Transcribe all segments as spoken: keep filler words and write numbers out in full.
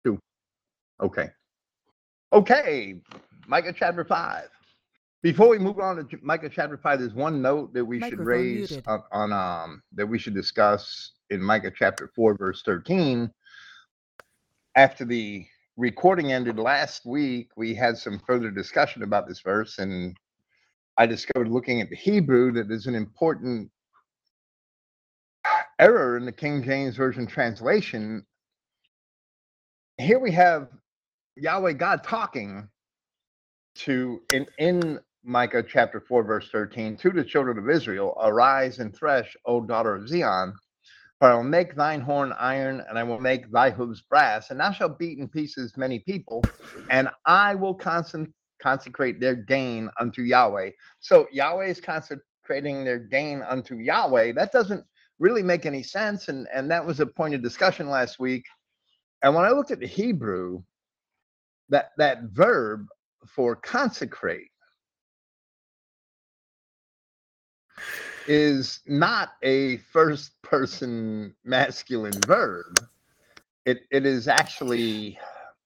Two. Okay. Okay. Micah chapter five. Before we move on to Micah chapter five, there's one note that we should Microphone raise muted. on, on um that we should discuss in Micah chapter four, verse thirteen. After the recording ended last week, we had some further discussion about this verse, and I discovered looking at the Hebrew that there's an important error in the King James Version translation. Here we have Yahweh God talking to in in Micah chapter four, verse thirteen, to the children of Israel, arise and thresh, O daughter of Zion, for I will make thine horn iron, and I will make thy hooves brass, and thou shalt beat in pieces many people, and I will consec- consecrate their gain unto Yahweh. So Yahweh is consecrating their gain unto Yahweh. That doesn't really make any sense, and, and that was a point of discussion last week. And when I looked at the Hebrew, that, that verb for consecrate is not a first person masculine verb. It it is actually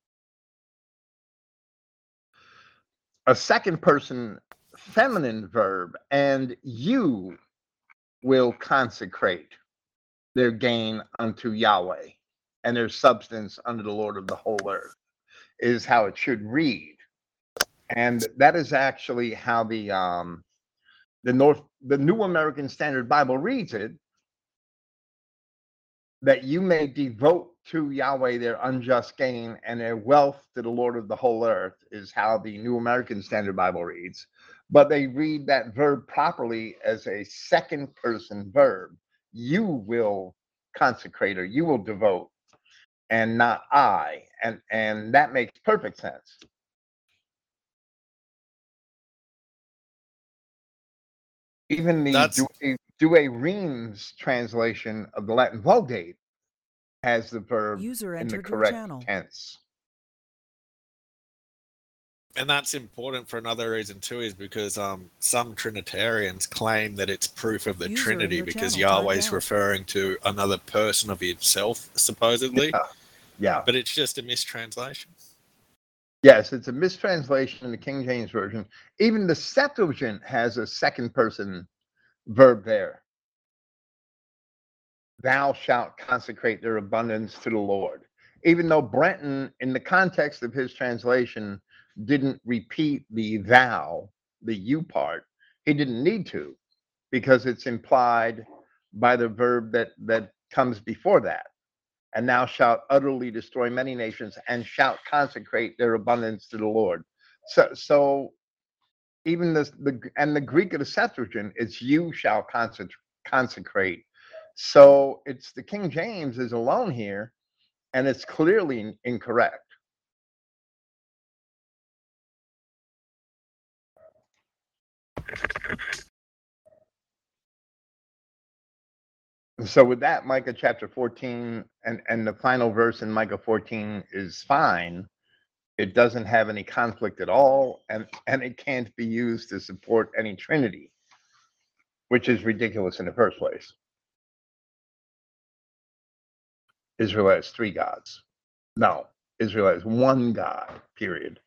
a second person feminine verb, and you will consecrate their gain unto Yahweh and their substance unto the Lord of the whole earth, is how it should read. And that is actually how the um the North the New American Standard Bible reads it, that you may devote to Yahweh their unjust gain and their wealth to the Lord of the whole earth, is how the New American Standard Bible reads. But they read that verb properly as a second person verb. You will consecrate, or you will devote, and not I. And and that makes perfect sense. Even the That's Douay, Douay Rheims translation of the Latin Vulgate has the verb User in the entered your correct channel. tense. and that's important for another reason too, is because um some Trinitarians claim that it's proof of the User in Trinity your because channel timed Yahweh's out. referring to another person of himself, supposedly. Yeah. Yeah. But it's just a mistranslation. Yes, it's a mistranslation in the King James Version. Even the Septuagint has a second person verb there. Thou shalt consecrate their abundance to the Lord. Even though Brenton, in the context of his translation, didn't repeat the thou, the you part, he didn't need to, because it's implied by the verb that, that comes before that. And thou shalt utterly destroy many nations and shalt consecrate their abundance to the Lord. So, so even this, the and the Greek of the Septuagint is you shall consec- consecrate. So it's the King James is alone here, and it's clearly incorrect. So with that, Micah chapter fourteen and, and the final verse in Micah fourteen is fine. It doesn't have any conflict at all, and, and it can't be used to support any Trinity, which is ridiculous in the first place. Israel has three gods. No, Israel has one God, period.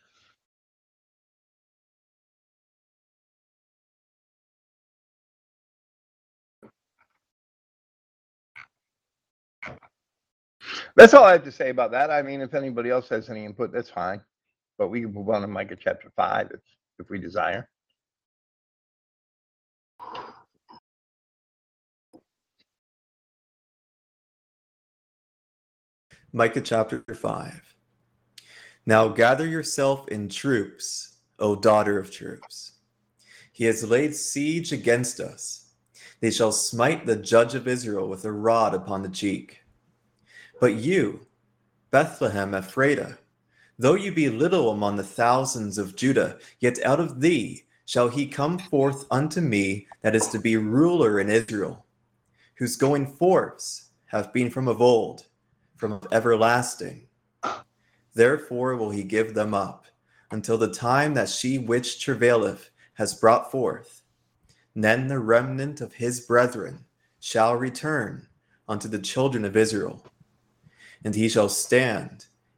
That's all I have to say about that. I mean, if anybody else has any input, that's fine. But we can move on to Micah chapter five if, if we desire. Micah chapter five. Now gather yourself in troops, O daughter of troops. He has laid siege against us. They shall smite the judge of Israel with a rod upon the cheek. But you, Bethlehem Ephratah, though you be little among the thousands of Judah, yet out of thee shall he come forth unto me that is to be ruler in Israel, whose going forths have been from of old, from everlasting. Therefore will he give them up, until the time that she which travaileth has brought forth. Then the remnant of his brethren shall return unto the children of Israel. And he shall stand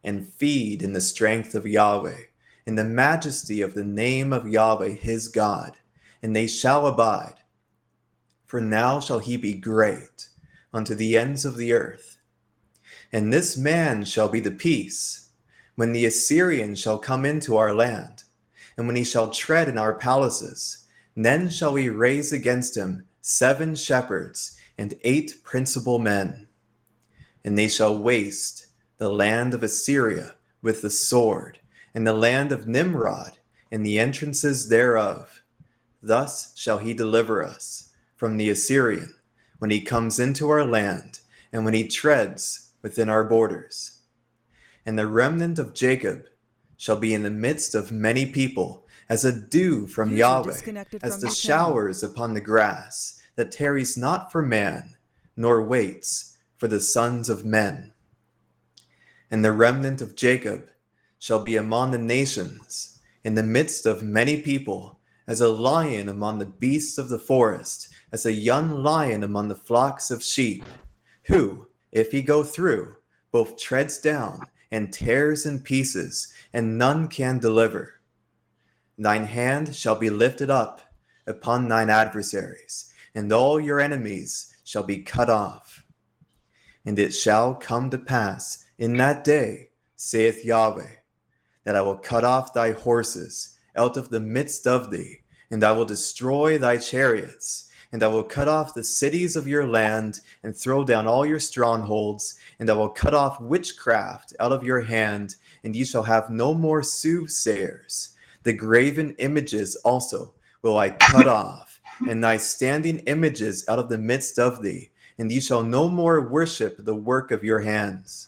and feed in the strength of Yahweh, in the majesty of the name of Yahweh his God, and they shall abide. For now shall he be great unto the ends of the earth. And this man shall be the peace, when the Assyrian shall come into our land, and when he shall tread in our palaces, then shall we raise against him seven shepherds and eight principal men. And they shall waste the land of Assyria with the sword, and the land of Nimrod, and the entrances thereof. Thus shall he deliver us from the Assyrian, when he comes into our land, and when he treads within our borders. And the remnant of Jacob shall be in the midst of many people, as a dew from User Yahweh, disconnected as from the your channel. showers upon the grass, that tarries not for man, nor waits for the sons of men. And the remnant of Jacob shall be among the nations, in the midst of many people, as a lion among the beasts of the forest, as a young lion among the flocks of sheep, who, if he go through, both treads down and tears in pieces, and none can deliver. Thine hand shall be lifted up upon thine adversaries, and all your enemies shall be cut off. And it shall come to pass in that day, saith Yahweh, that I will cut off thy horses out of the midst of thee, and I will destroy thy chariots, and I will cut off the cities of your land, and throw down all your strongholds, and I will cut off witchcraft out of your hand, and ye shall have no more soothsayers. The graven images also will I cut off, and thy standing images out of the midst of thee, and ye shall no more worship the work of your hands.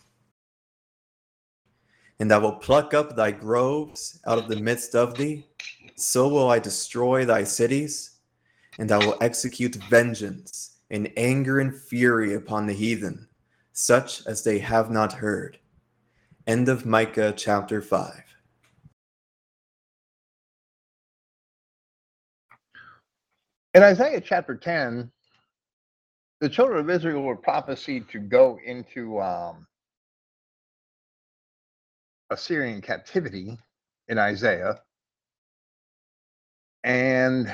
And I will pluck up thy groves out of the midst of thee, so will I destroy thy cities, and I will execute vengeance in anger and fury upon the heathen, such as they have not heard. End of Micah chapter five. In Isaiah chapter ten, the children of Israel were prophesied to go into um, Assyrian captivity in Isaiah. And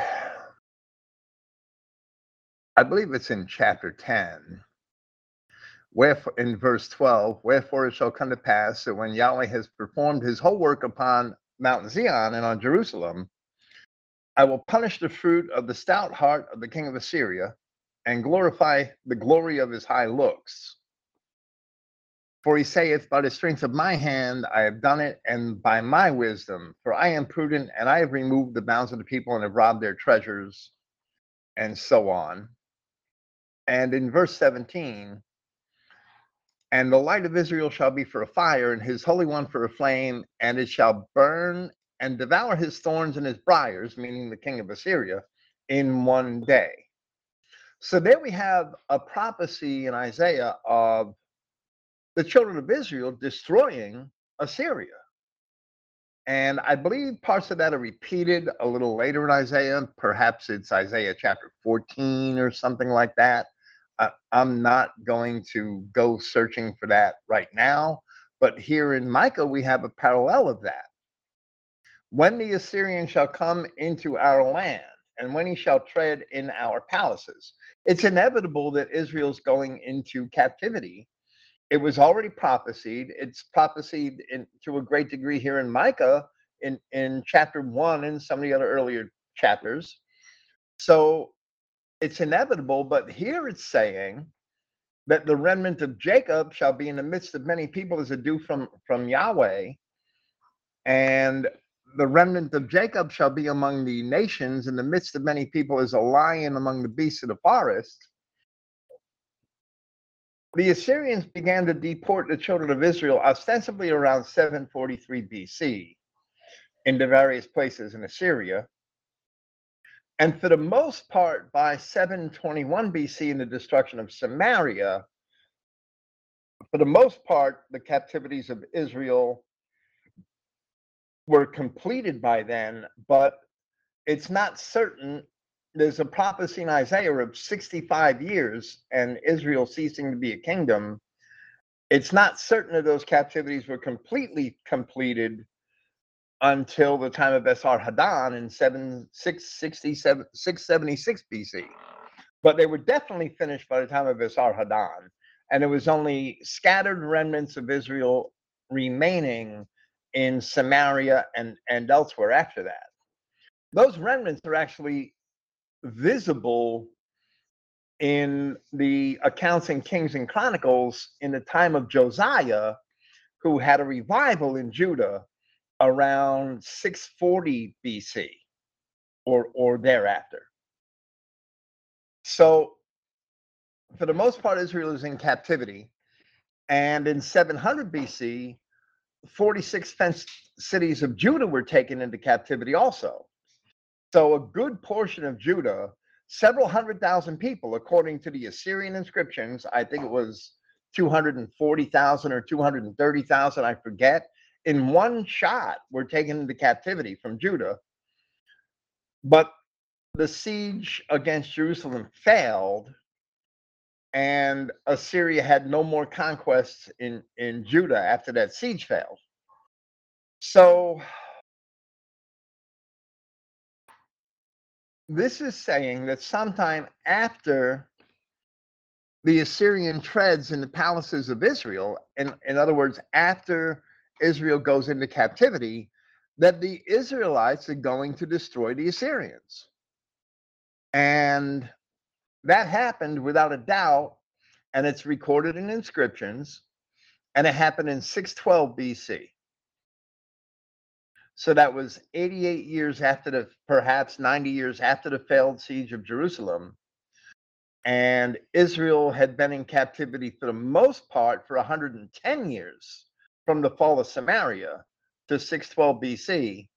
I believe it's in chapter ten, wherefore, in verse twelve, wherefore it shall come to pass that when Yahweh has performed his whole work upon Mount Zion and on Jerusalem, I will punish the fruit of the stout heart of the king of Assyria and glorify the glory of his high looks. For he saith, by the strength of my hand I have done it, and by my wisdom, for I am prudent, and I have removed the bounds of the people and have robbed their treasures, and so on. And in verse seventeen, and the light of Israel shall be for a fire, and his Holy One for a flame, and it shall burn and devour his thorns and his briars, meaning the king of Assyria, in one day. So there we have a prophecy in Isaiah of the children of Israel destroying Assyria. And I believe parts of that are repeated a little later in Isaiah. Perhaps it's Isaiah chapter fourteen or something like that. Uh, I'm not going to go searching for that right now. But here in Micah, we have a parallel of that. When the Assyrian shall come into our land, and when he shall tread in our palaces, it's inevitable that Israel's going into captivity. It was already prophesied. It's prophesied in, to a great degree here in Micah in, in chapter one and some of the other earlier chapters. So it's inevitable, but here it's saying that the remnant of Jacob shall be in the midst of many people as a dew from, from Yahweh. And the remnant of Jacob shall be among the nations in the midst of many people as a lion among the beasts of the forest. The Assyrians began to deport the children of Israel ostensibly around seven forty-three B C into various places in Assyria. And for the most part, by seven twenty-one B C in the destruction of Samaria, for the most part, the captivities of Israel were completed by then, but it's not certain. There's a prophecy in Isaiah of sixty-five years and Israel ceasing to be a kingdom. It's not certain that those captivities were completely completed until the time of Esarhaddon in six seventy-six B C. But they were definitely finished by the time of Esarhaddon, and there was only scattered remnants of Israel remaining in Samaria and, and elsewhere after that. Those remnants are actually visible in the accounts in Kings and Chronicles in the time of Josiah, who had a revival in Judah around six forty B C or, or thereafter. So, for the most part, Israel is in captivity. And in seven hundred B C, forty-six fenced cities of Judah were taken into captivity also. So a good portion of Judah, several hundred thousand people, according to the Assyrian inscriptions, I think it was two hundred forty thousand or two hundred thirty thousand, I forget, in one shot were taken into captivity from Judah. But the siege against Jerusalem failed, and Assyria had no more conquests in, in Judah after that siege failed. So this is saying that sometime after the Assyrian treads in the palaces of Israel, in, in other words, after Israel goes into captivity, that the Israelites are going to destroy the Assyrians. And that happened without a doubt, and it's recorded in inscriptions, and it happened in six twelve B C. So that was eighty-eight years after the, perhaps ninety years after the failed siege of Jerusalem. And Israel had been in captivity for the most part for one hundred ten years, from the fall of Samaria to six twelve B C.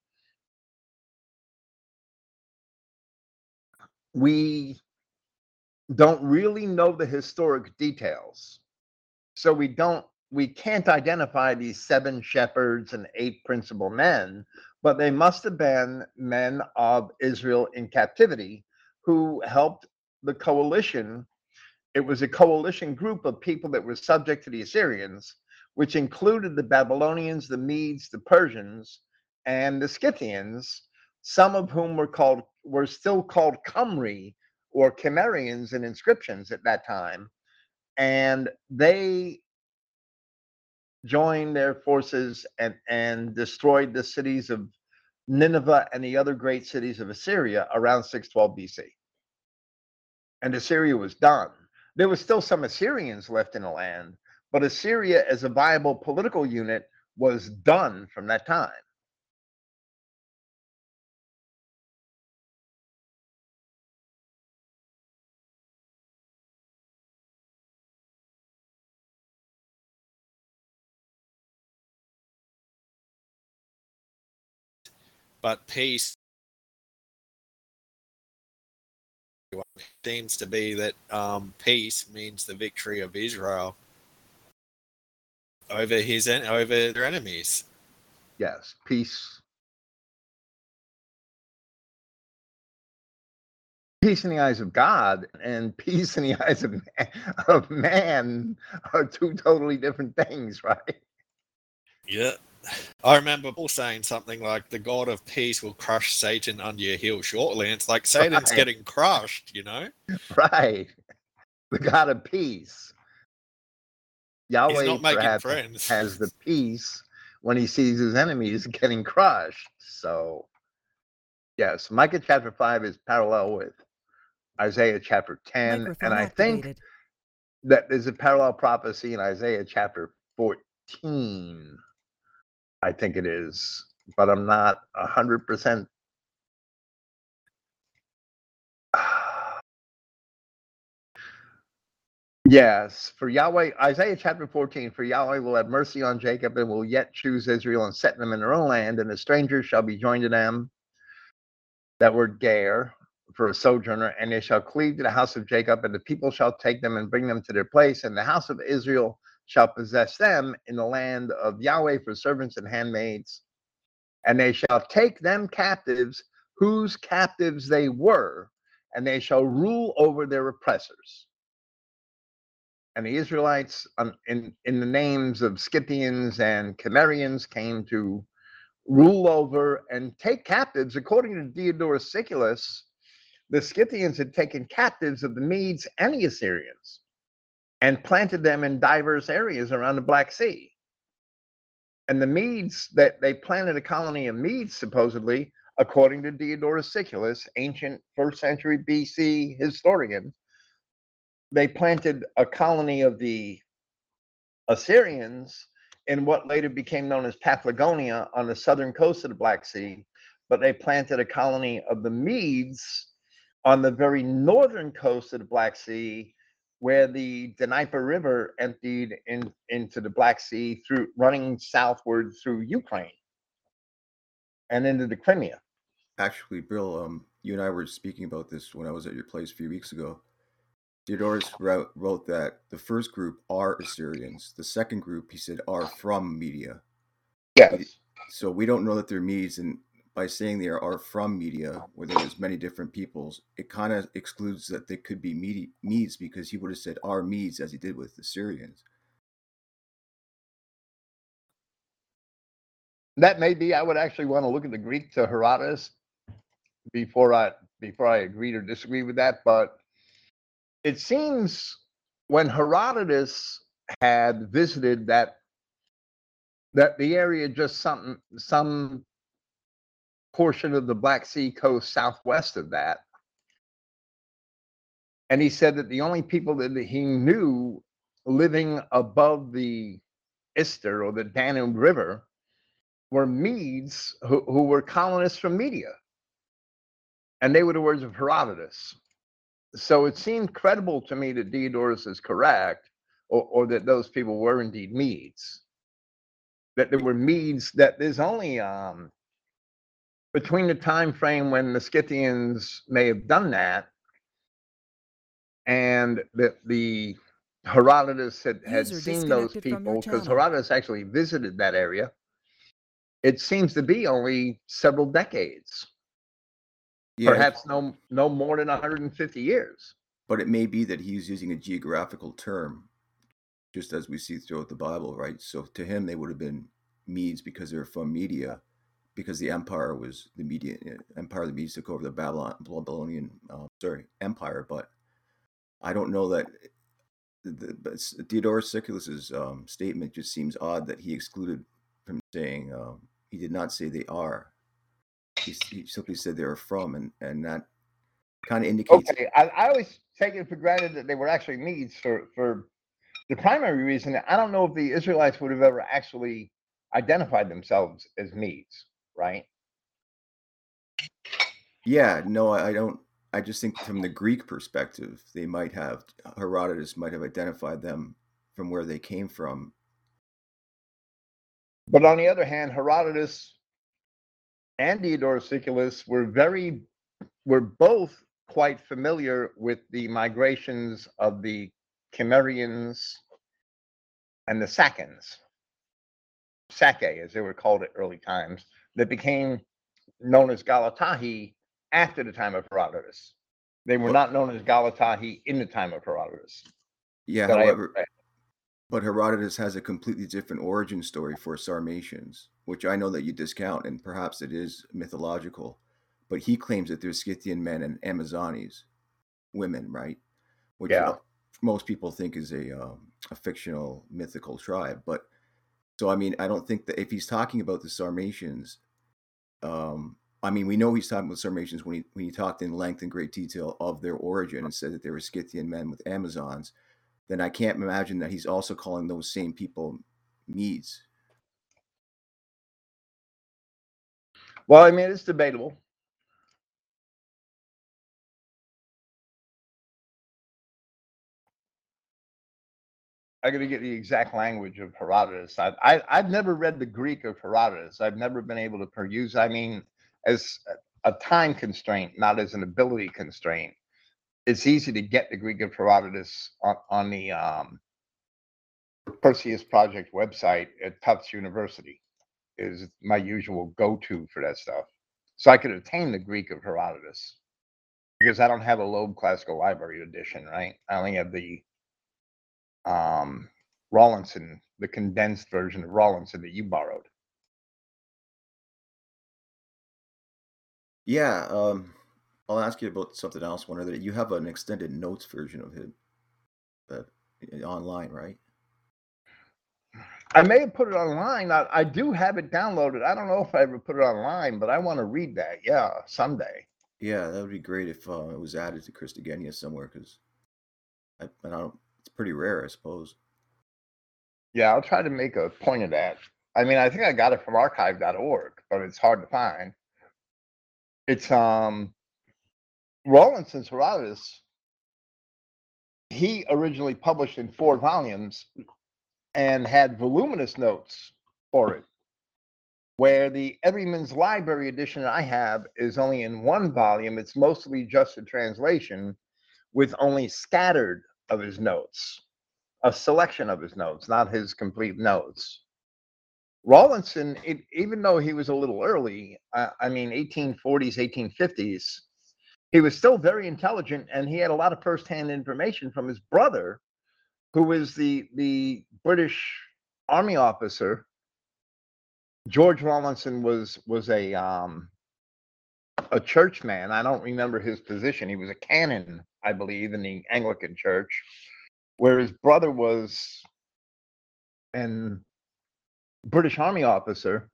We don't really know the historic details. So we don't we can't identify these seven shepherds and eight principal men, but they must have been men of Israel in captivity who helped the coalition. It was a coalition group of people that were subject to the Assyrians, which included the Babylonians, the Medes, the Persians, and the Scythians, some of whom were called were still called Cymri or Cimmerians in inscriptions at that time. And they joined their forces and, and destroyed the cities of Nineveh and the other great cities of Assyria around six twelve B C. And Assyria was done. There was still some Assyrians left in the land, but Assyria as a viable political unit was done from that time. But peace seems to be that um, peace means the victory of Israel over his en- over their enemies. Yes, peace. Peace in the eyes of God and peace in the eyes of man, of man are two totally different things, right? Yeah. I remember Paul saying something like, the God of peace will crush Satan under your heel shortly. And it's like Satan's Right. getting crushed, you know? Right. The God of peace. Yahweh He's not making perhaps friends. has the peace when he sees his enemies getting crushed. So, yes, Micah chapter five is parallel with Isaiah chapter ten. Microphone And I think activated. that there's a parallel prophecy in Isaiah chapter fourteen. I think it is, but I'm not one hundred percent. Yes, for Yahweh, Isaiah chapter fourteen, for Yahweh will have mercy on Jacob and will yet choose Israel and set them in their own land, and the strangers shall be joined to them. That word ger, for a sojourner, and they shall cleave to the house of Jacob, and the people shall take them and bring them to their place, and the house of Israel shall possess them in the land of Yahweh for servants and handmaids, and they shall take them captives whose captives they were, and they shall rule over their oppressors. and the Israelites, um, in in the names of Scythians and Cimmerians, came to rule over and take captives. According to Diodorus Siculus, the Scythians had taken captives of the Medes and the Assyrians and planted them in diverse areas around the Black Sea. And the Medes, that they planted a colony of Medes, supposedly, according to Diodorus Siculus, ancient first century B C historian, they planted a colony of the Assyrians in what later became known as Paphlagonia on the southern coast of the Black Sea, but they planted a colony of the Medes on the very northern coast of the Black Sea, where the Dnieper River emptied in, into the Black Sea through running southward through Ukraine and into the Crimea. Actually, Bill, um, you and I were speaking about this when I was at your place a few weeks ago. Diodorus wrote, wrote that the first group are Assyrians. The second group, he said, are from Media. Yes. So we don't know that they're Medes, and by saying they are, are from Media, where there's many different peoples, it kind of excludes that they could be Medi- Medes, because he would have said are Medes as he did with the Syrians. That may be. I would actually want to look at the Greek to Herodotus before I before I agree or disagree with that. But it seems when Herodotus had visited that that the area just some some portion of the Black Sea coast southwest of that, and he said that the only people that he knew living above the Ister or the Danube River were Medes who, who were colonists from Media. And they were the words of Herodotus. So it seemed credible to me that Diodorus is correct, or, or that those people were indeed Medes. That there were Medes, that there's only um, between the time frame when the Scythians may have done that and that the Herodotus had, had User seen those disconnected from your people, because channel. Herodotus actually visited that area. It seems to be only several decades, Yeah, perhaps no no more than one hundred fifty years. but it may be that he's using a geographical term, just as we see throughout the Bible, right? So to him, they would have been Medes because they're from Media, because the empire was the Media empire. The Medes took over the Babylon, Babylonian, uh, sorry, empire. But I don't know that. The, but Diodorus Siculus's um, statement just seems odd that he excluded from saying um, he did not say they are. He, he simply said they are from, and and that kind of indicates. Okay, I, I always take it for granted that they were actually Medes for for the primary reason that I don't know if the Israelites would have ever actually identified themselves as Medes, right? Yeah, no, I don't. I just think from the Greek perspective, they might have, Herodotus might have identified them from where they came from. But on the other hand, Herodotus and Diodorus Siculus were very were both quite familiar with the migrations of the Cimmerians and the Saccans, Sake as they were called at early times, that became known as Galatahi after the time of Herodotus. They were not known as Galatahi in the time of Herodotus. Yeah, But I- however, but Herodotus has a completely different origin story for Sarmatians, which I know that you discount, and perhaps it is mythological, but he claims that there's Scythian men and Amazones, women, right? Which Yeah. most people think is a um, a fictional mythical tribe. But so I mean, I don't think that if he's talking about the Sarmatians, um, I mean, we know he's talking about Sarmatians when he when he talked in length and great detail of their origin and said that they were Scythian men with Amazons. Then I can't imagine that he's also calling those same people Medes. Well, I mean, it's debatable. I got to get the exact language of Herodotus. I, I, I've never read the Greek of Herodotus. I've never been able to peruse. I mean, as a time constraint, not as an ability constraint. It's easy to get the Greek of Herodotus on, on the um, Perseus Project website at Tufts University. Is my usual go-to for that stuff. So I could obtain the Greek of Herodotus because I don't have a Loeb Classical Library edition, right? I only have the um, Rawlinson, the condensed version of Rawlinson that you borrowed. Yeah, um, I'll ask you about something else. One other, you have an extended notes version of him that online, right? I may have put it online. I, I do have it downloaded. I don't know if I ever put it online, but I want to read that. Yeah, someday. Yeah, that would be great if uh, it was added to Christogenea somewhere, because I, I don't. It's pretty rare, I suppose. Yeah, I'll try to make a point of that. I mean, I think I got it from archive dot org, but it's hard to find. It's um Rawlinson's Herodotus. He originally published in four volumes and had voluminous notes for it, where the Everyman's Library edition I have is only in one volume. It's mostly just a translation with only scattered of his notes, a selection of his notes, not his complete notes. Rawlinson, it, even though he was a little early, uh, I mean, eighteen forties, eighteen fifties, he was still very intelligent, and he had a lot of firsthand information from his brother, who was the the British Army officer. George Rawlinson was was a um, a churchman. I don't remember his position. He was a canon, I believe, in the Anglican Church, where his brother was an British Army officer,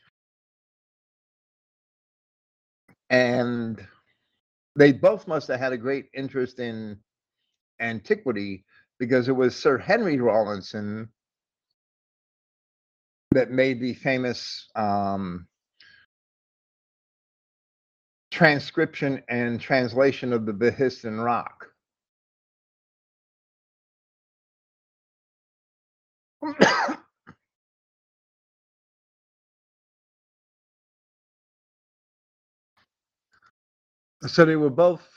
and they both must have had a great interest in antiquity, because it was Sir Henry Rawlinson that made the famous um, transcription and translation of the Behistun Rock. So they were both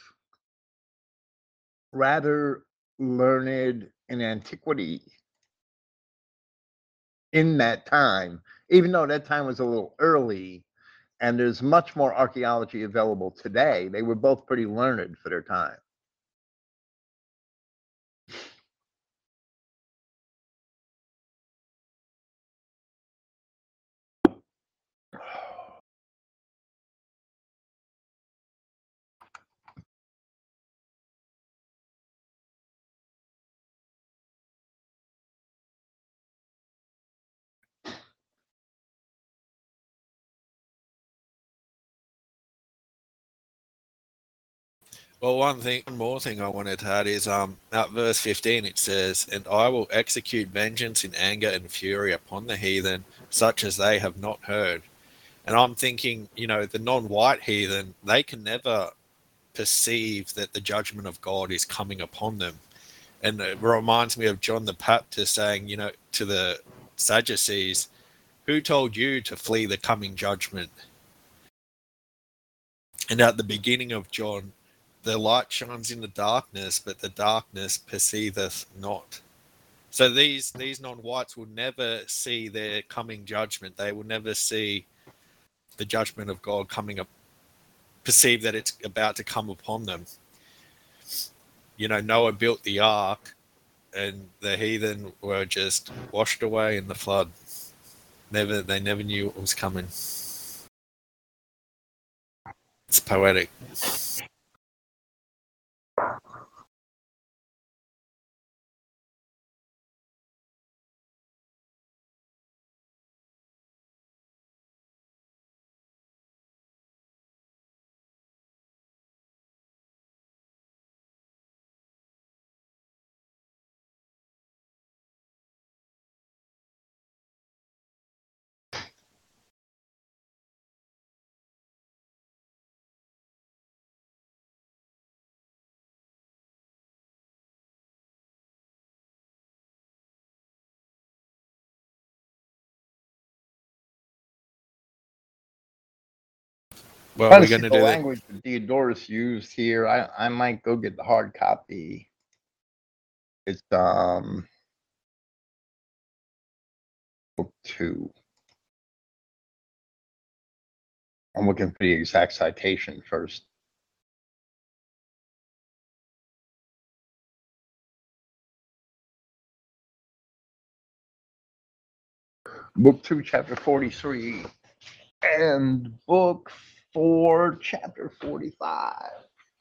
rather learned in antiquity in that time, even though that time was a little early and there's much more archaeology available today. They were both pretty learned for their time. Well, one thing, one more thing I wanted to add is um, at verse fifteen it says, "And I will execute vengeance in anger and fury upon the heathen, such as they have not heard." And I'm thinking, you know, the non-white heathen, they can never perceive that the judgment of God is coming upon them. And it reminds me of John the Baptist saying, you know, to the Sadducees, "Who told you to flee the coming judgment?" And at the beginning of John, the light shines in the darkness, but the darkness perceiveth not. So these these non-whites will never see their coming judgment. They will never see the judgment of God coming up, perceive that it's about to come upon them. You know, Noah built the ark, and the heathen were just washed away in the flood. Never, they never knew it was coming. It's poetic. Well, Trying we're to see going to the do that. language that Diodorus used here. I, I might go get the hard copy. It's um book two. I'm looking for the exact citation first. book two, chapter forty-three, and book four, chapter forty-five.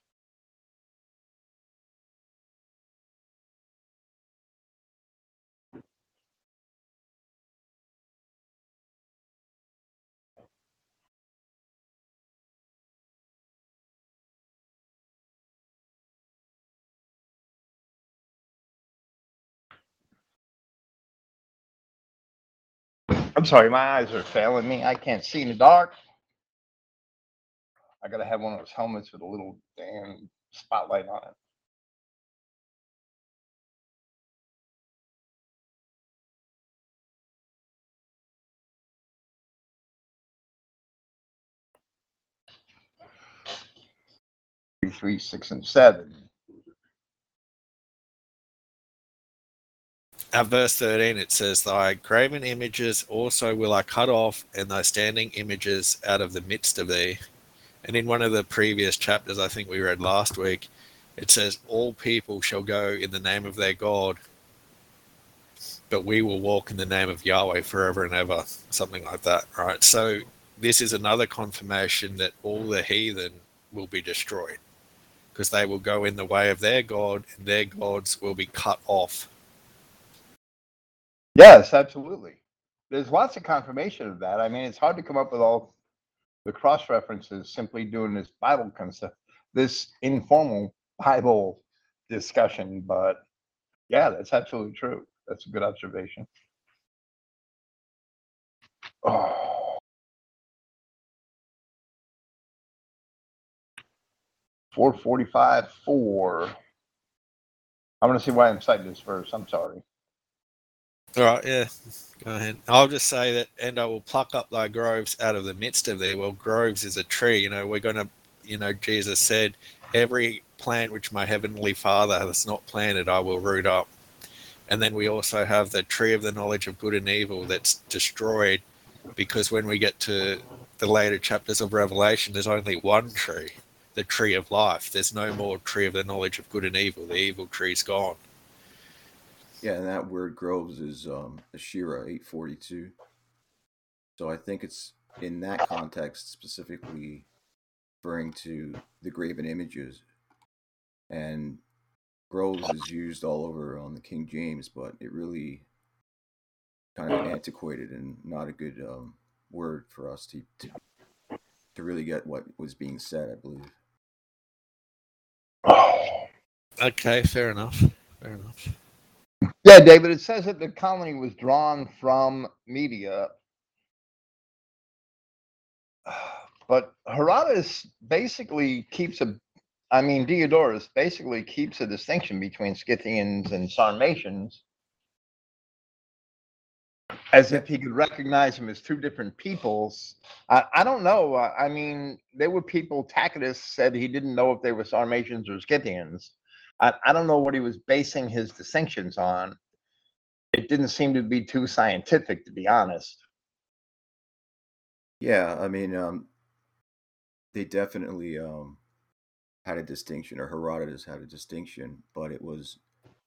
I'm sorry, my eyes are failing me. I can't see in the dark. I gotta have one of those helmets with a little damn spotlight on it. Three, three, six, and seven. At verse thirteen, it says, "Thy graven images also will I cut off, and thy standing images out of the midst of thee." And in one of the previous chapters, I think we read last week, it says, "All people shall go in the name of their God, but we will walk in the name of Yahweh forever and ever," something like that, right? So this is another confirmation that all the heathen will be destroyed, because they will go in the way of their God, and their gods will be cut off. Yes, absolutely. There's lots of confirmation of that. I mean, it's hard to come up with all the cross references simply doing this Bible concept, this informal Bible discussion. But yeah, that's absolutely true. That's a good observation. Oh. four forty-five, four. I want to see why I'm citing this verse. I'm sorry. All right, yeah, go ahead. I'll just say that, "And I will pluck up thy groves out of the midst of thee." Well, groves is a tree. You know, we're going to, you know, Jesus said, "Every plant which my heavenly Father has not planted, I will root up." And then we also have the tree of the knowledge of good and evil that's destroyed, because when we get to the later chapters of Revelation, there's only one tree, the tree of life. There's no more tree of the knowledge of good and evil. The evil tree's gone. Yeah, and that word groves is um, Ashira eight forty-two. So I think it's in that context specifically referring to the graven images. And groves is used all over on the King James, but it really kind of antiquated and not a good um, word for us to, to to really get what was being said, I believe. Okay, fair enough. Fair enough. Yeah, David, it says that the colony was drawn from Media. But Herodotus basically keeps a, I mean, Diodorus basically keeps a distinction between Scythians and Sarmatians, as if he could recognize them as two different peoples. I, I don't know. Uh, I mean, there were people, Tacitus said he didn't know if they were Sarmatians or Scythians. I, I don't know what he was basing his distinctions on. It didn't seem to be too scientific, to be honest. Yeah, I mean, um, they definitely um, had a distinction, or Herodotus had a distinction, but it was,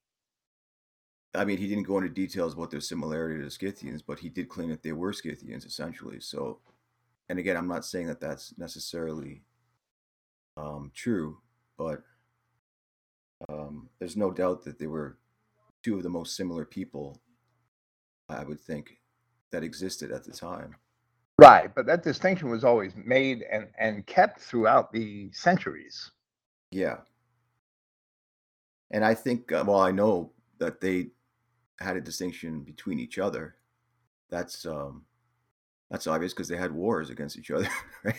I mean, he didn't go into details about their similarity to the Scythians, but he did claim that they were Scythians, essentially. So, and again, I'm not saying that that's necessarily um, true, but um, there's no doubt that they were two of the most similar people, I would think, that existed at the time. Right, but that distinction was always made and, and kept throughout the centuries. Yeah. And I think, uh, well, I know that they had a distinction between each other. That's um, that's obvious because they had wars against each other, right?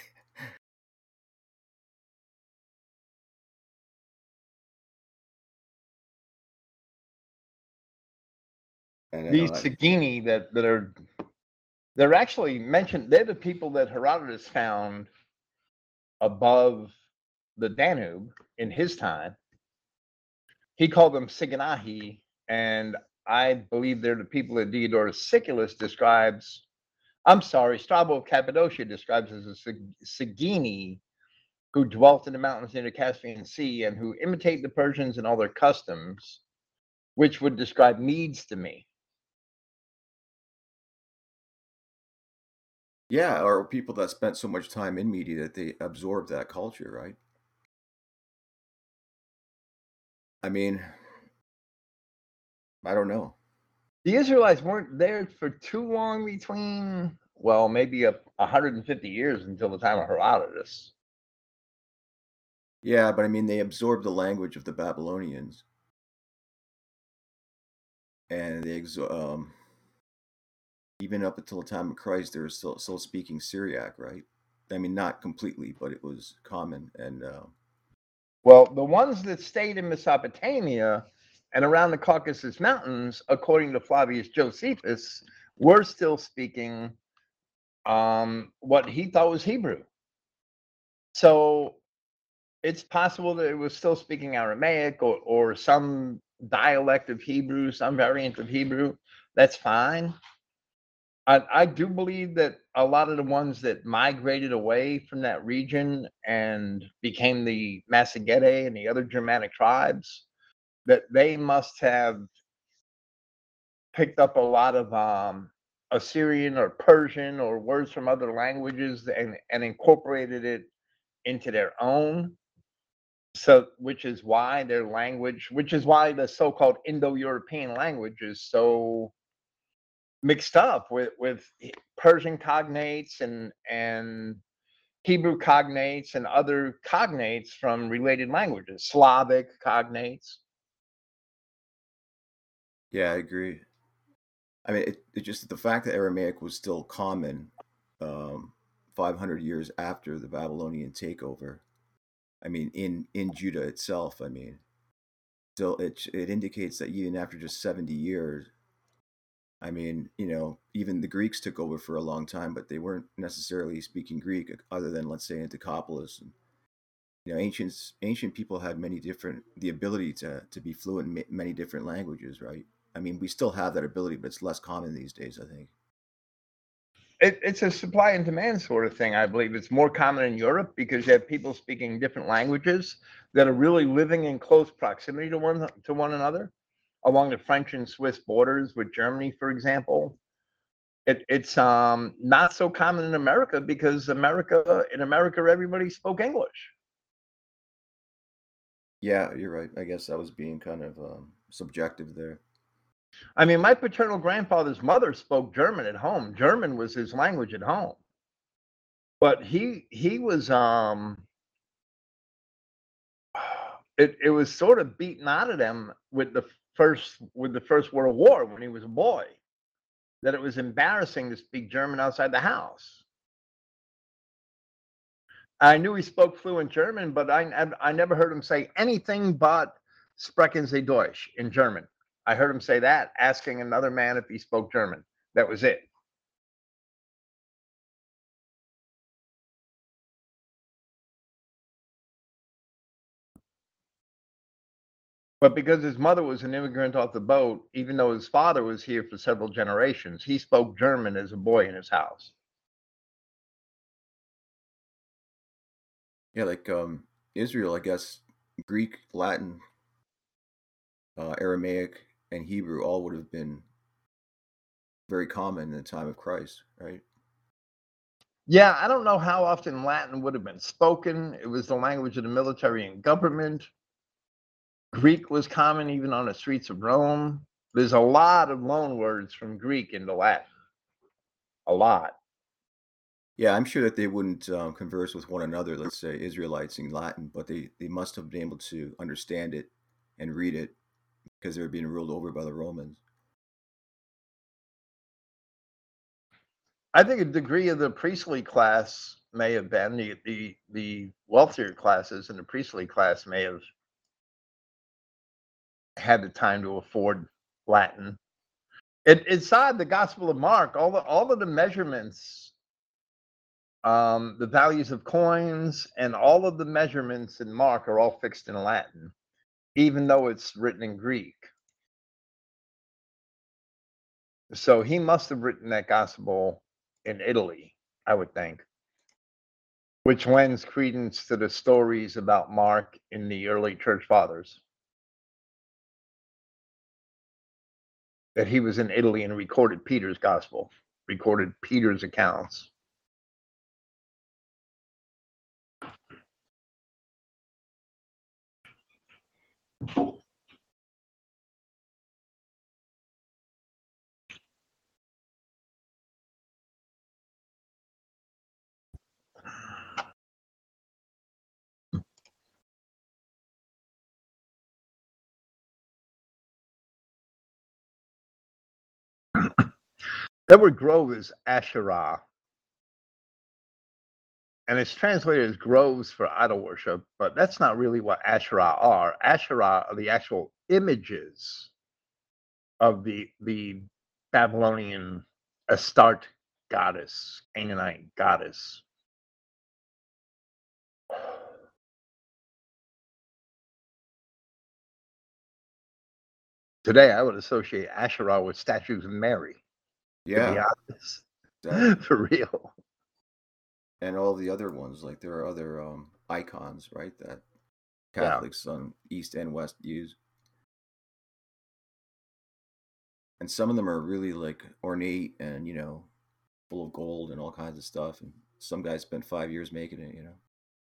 And These uh, Sagini that, that are, they're actually mentioned, they're the people that Herodotus found above the Danube in his time. He called them Siganahi, and I believe they're the people that Diodorus Siculus describes. I'm sorry, Strabo of Cappadocia describes as a Sagini who dwelt in the mountains near the Caspian Sea and who imitate the Persians in all their customs, which would describe Medes to me. Yeah, or people that spent so much time in media that they absorbed that culture, right? I mean, I don't know. The Israelites weren't there for too long between, well, maybe a one hundred fifty years until the time of Herodotus. Yeah, but I mean, they absorbed the language of the Babylonians, and they exo- um, even up until the time of Christ, they were still still speaking Syriac, right? I mean, not completely, but it was common. And uh, Well, the ones that stayed in Mesopotamia and around the Caucasus Mountains, according to Flavius Josephus, were still speaking um, what he thought was Hebrew. So it's possible that it was still speaking Aramaic or, or some dialect of Hebrew, some variant of Hebrew. That's fine. I, I do believe that a lot of the ones that migrated away from that region and became the Massagetae and the other Germanic tribes, that they must have picked up a lot of um, Assyrian or Persian or words from other languages and, and incorporated it into their own. So, which is why their language, which is why the so-called Indo-European language is so mixed up with with Persian cognates and and Hebrew cognates and other cognates from related languages, Slavic cognates. yeah, I agree. I mean, it, it just the fact that Aramaic was still common um, five hundred years after the Babylonian takeover. I mean, in in Judah itself. I mean, still it it indicates that even after just seventy years, I mean, you know, even the Greeks took over for a long time, but they weren't necessarily speaking Greek, other than, let's say, in Decapolis. And, you know, ancient ancient people had many different the ability to to be fluent in ma- many different languages, right? I mean, we still have that ability, but it's less common these days, I think. It, it's a supply and demand sort of thing. I believe it's more common in Europe because you have people speaking different languages that are really living in close proximity to one to one another along the French and Swiss borders with Germany, for example. It, it's um, not so common in America because America in America everybody spoke English. Yeah, you're right. I guess I was being kind of um, subjective there. I mean, my paternal grandfather's mother spoke German at home. German was his language at home, but he he was um, it it was sort of beaten out of them with the first with the First World War when he was a boy that it was embarrassing to speak German outside the house. I knew he spoke fluent German, but I I never heard him say anything but "Sprechen Sie Deutsch" in German. I heard him say that, asking another man if he spoke German. That was it. But because his mother was an immigrant off the boat, even though his father was here for several generations, he spoke German as a boy in his house. Yeah, like um, Israel, I guess Greek, Latin, uh, Aramaic, and Hebrew all would have been very common in the time of Christ, right? Yeah, I don't know how often Latin would have been spoken. It was the language of the military and government. Greek was common even on the streets of Rome. There's a lot of loan words from Greek into Latin. A lot. Yeah, I'm sure that they wouldn't um, converse with one another, let's say Israelites in Latin, but they, they must have been able to understand it and read it because they were being ruled over by the Romans. I think a degree of the priestly class may have been the the, the wealthier classes in the priestly class may have had the time to afford Latin. It, inside the Gospel of Mark, all the all of the measurements, um, the values of coins, and all of the measurements in Mark are all fixed in Latin, even though it's written in Greek. So he must have written that gospel in Italy, I would think, which lends credence to the stories about Mark in the early church fathers, that he was in Italy and recorded Peter's gospel, recorded Peter's accounts. That word grove is Asherah. And it's translated as groves for idol worship, but that's not really what Asherah are. Asherah are the actual images of the the Babylonian Astarte goddess, Canaanite goddess. Today, I would associate Asherah with statues of Mary. To be Yeah, honest, exactly. for real. And all the other ones, like there are other um, icons, right, that Yeah. Catholics on East and West use. And some of them are really like ornate and, you know, full of gold and all kinds of stuff. And some guy spent five years making it, you know.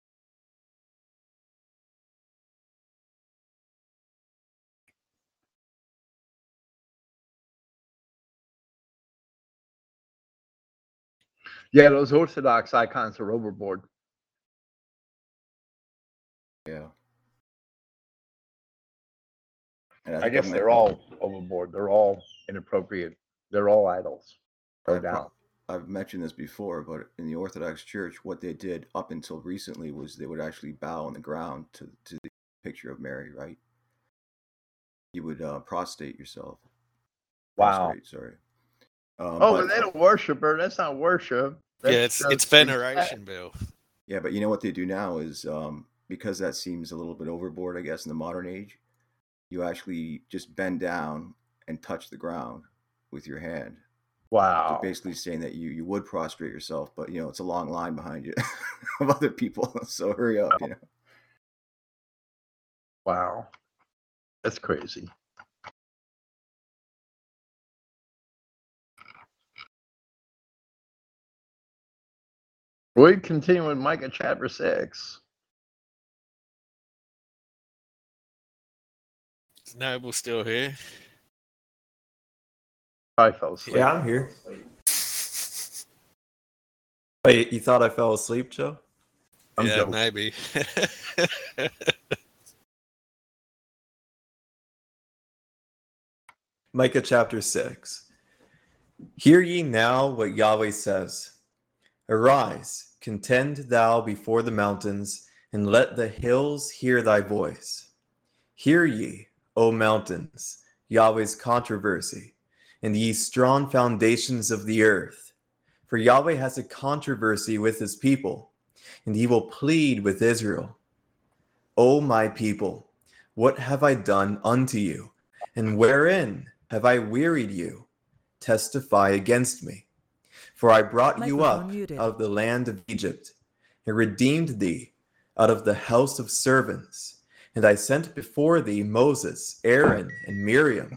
Yeah, those Orthodox icons are overboard. Yeah. And I think guess I've they're men- all overboard. They're all inappropriate. They're all idols. No I've, doubt. I've mentioned this before, but in the Orthodox Church, what they did up until recently was they would actually bow on the ground to, to the picture of Mary, right? You would uh, prostrate yourself. Wow. Prostrate, sorry. Um, Oh, but, but they don't worship her. That's not worship. That's Yeah, it's it's just veneration, Bill. Yeah, but you know what they do now is um, because that seems a little bit overboard, I guess, in the modern age, you actually just bend down and touch the ground with your hand. Wow. So basically saying that you, you would prostrate yourself, but, you know, it's a long line behind you of other people. So hurry up, you know. Wow. That's crazy. We continue with Micah chapter six. Is Noble still here? I fell asleep. Yeah, I'm here. Wait, you thought I fell asleep, Joe? I'm yeah, joking. maybe. Micah chapter six. Hear ye now what Yahweh says. Arise, contend thou before the mountains, and let the hills hear thy voice. Hear ye, O mountains, Yahweh's controversy, and ye strong foundations of the earth. For Yahweh has a controversy with his people, and he will plead with Israel. O my people, what have I done unto you, and wherein have I wearied you? Testify against me. For I brought you Microphone up muted. out of the land of Egypt, and redeemed thee out of the house of servants. And I sent before thee Moses, Aaron, and Miriam.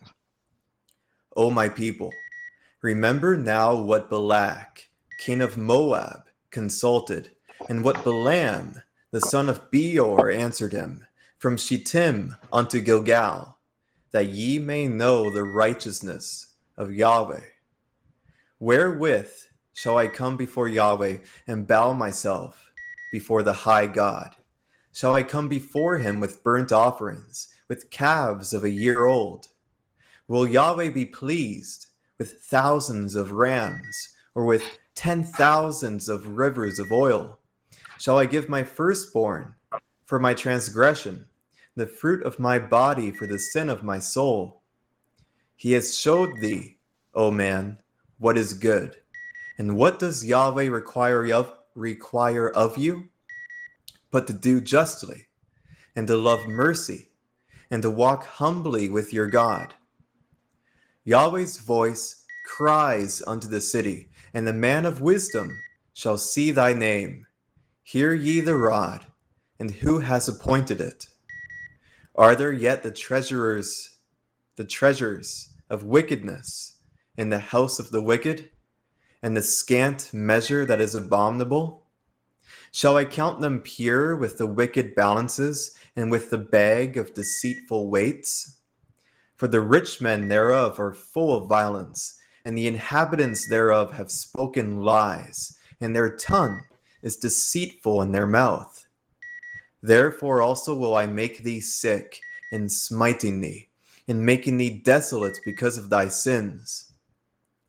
O my people, remember now what Balak, king of Moab, consulted, and what Balaam, the son of Beor, answered him, from Shittim unto Gilgal, that ye may know the righteousness of Yahweh. Wherewith shall I come before Yahweh and bow myself before the high God? Shall I come before him with burnt offerings, with calves of a year old? Will Yahweh be pleased with thousands of rams, or with ten thousands of rivers of oil? Shall I give my firstborn for my transgression, the fruit of my body for the sin of my soul? He has showed thee, O man, what is good. And what does Yahweh require of, require of you? But to do justly, and to love mercy, and to walk humbly with your God. Yahweh's voice cries unto the city, and the man of wisdom shall see thy name. Hear ye the rod, and who has appointed it? Are there yet the treasurers, the treasures of wickedness in the house of the wicked, and the scant measure that is abominable? Shall I count them pure with the wicked balances, and with the bag of deceitful weights? For the rich men thereof are full of violence, and the inhabitants thereof have spoken lies, and their tongue is deceitful in their mouth. Therefore also will I make thee sick in smiting thee, and making thee desolate because of thy sins.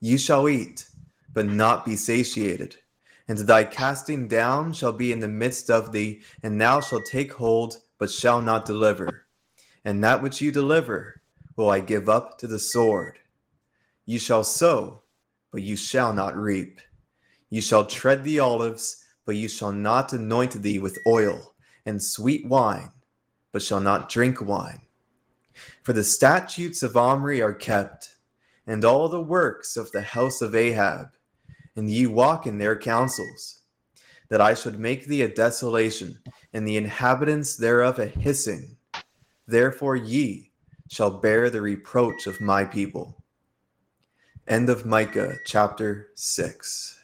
You shall eat, but not be satiated. And thy casting down shall be in the midst of thee, and thou shalt take hold, but shall not deliver. And that which you deliver will I give up to the sword. You shall sow, but you shall not reap. You shall tread the olives, but you shall not anoint thee with oil, and sweet wine, but shall not drink wine. For the statutes of Omri are kept, and all the works of the house of Ahab, and ye walk in their counsels, that I should make thee a desolation, and the inhabitants thereof a hissing. Therefore ye shall bear the reproach of my people. End of Micah chapter six.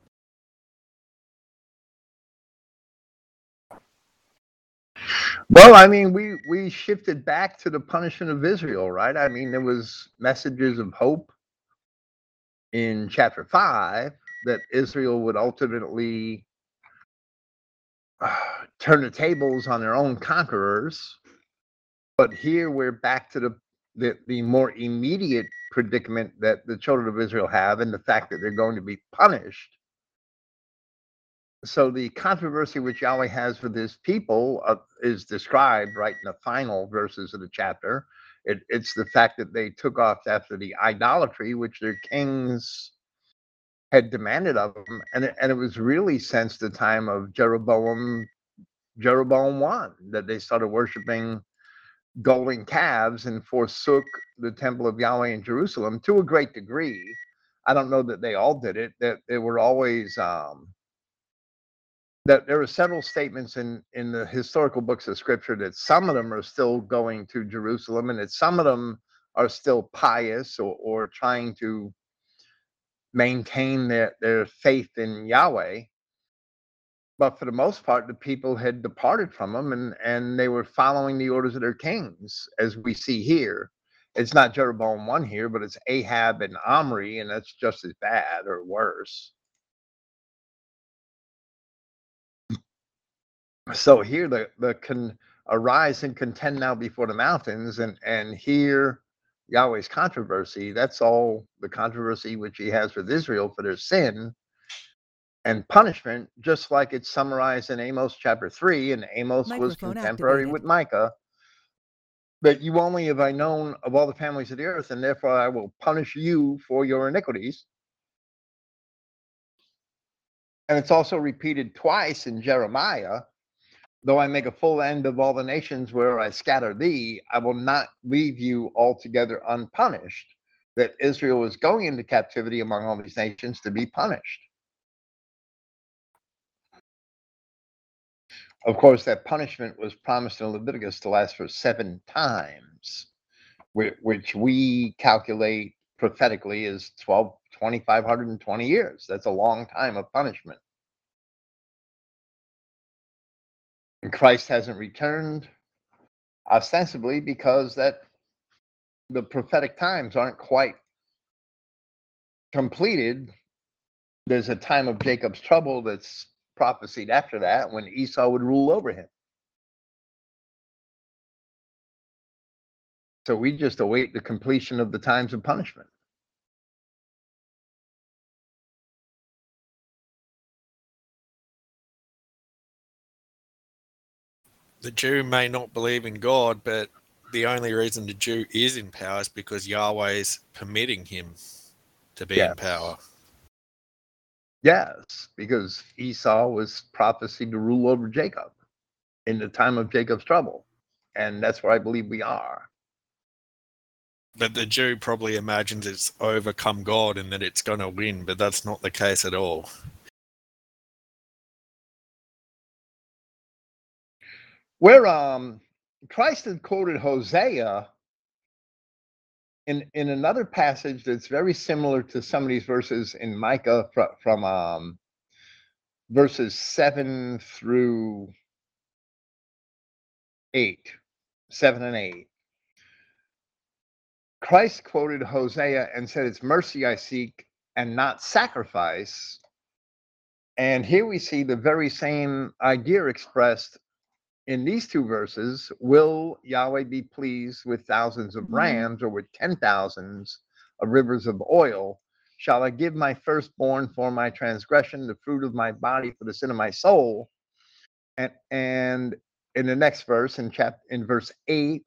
Well, I mean, we we shifted back to the punishment of Israel, right? I mean, there was messages of hope in chapter five that Israel would ultimately uh, turn the tables on their own conquerors. But here we're back to the, the the more immediate predicament that the children of Israel have, and the fact that they're going to be punished. So the controversy which Yahweh has with his people uh, is described right in the final verses of the chapter. It, it's the fact that they took off after the idolatry which their kings had demanded of them, and it, and it was really since the time of Jeroboam, Jeroboam one, that they started worshiping golden calves and forsook the temple of Yahweh in Jerusalem to a great degree. I don't know that they all did it. That they were always um, that there are several statements in in the historical books of Scripture that some of them are still going to Jerusalem, and that some of them are still pious or, or trying to maintain their, their faith in Yahweh. But for the most part, the people had departed from them, and, and they were following the orders of their kings, as we see here. It's not Jeroboam one here, but it's Ahab and Omri, and that's just as bad or worse. So here the, the can arise and contend now before the mountains, and, and hear Yahweh's controversy. That's all the controversy which he has with Israel for their sin and punishment, just like it's summarized in Amos chapter three, and Amos was Microphone contemporary activated. with Micah, that you only have I known of all the families of the earth, and therefore I will punish you for your iniquities. And it's also repeated twice in Jeremiah, though I make a full end of all the nations where I scatter thee, I will not leave you altogether unpunished. That Israel is going into captivity among all these nations to be punished. Of course, that punishment was promised in Leviticus to last for seven times, which we calculate prophetically as twelve, twenty-five twenty years. That's a long time of punishment. And Christ hasn't returned, ostensibly because that the prophetic times aren't quite completed. There's a time of Jacob's trouble that's prophesied after that, when Esau would rule over him. So we just await the completion of the times of punishment. The Jew may not believe in God, but the only reason the Jew is in power is because Yahweh's permitting him to be Yes. in power. Yes, because Esau was prophesied to rule over Jacob in the time of Jacob's trouble. And that's where I believe we are. But the Jew probably imagines it's overcome God and that it's going to win, but that's not the case at all. Where um, Christ had quoted Hosea in, in another passage that's very similar to some of these verses in Micah from, from um, verses seven through eight, seven and eight. Christ quoted Hosea and said, it's mercy I seek and not sacrifice. And here we see the very same idea expressed in these two verses. Will Yahweh be pleased with thousands of rams or with ten thousands of rivers of oil? shall I give my firstborn for my transgression, the fruit of my body for the sin of my soul. And and in the next verse, in chapter in verse eight,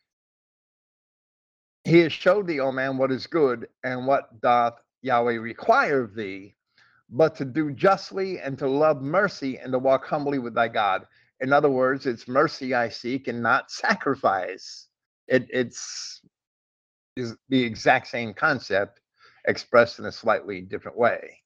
he has showed thee, O man, what is good, and what doth Yahweh require of thee, but to do justly and to love mercy and to walk humbly with thy God. In other words, it's mercy I seek and not sacrifice. It, it's is the exact same concept expressed in a slightly different way.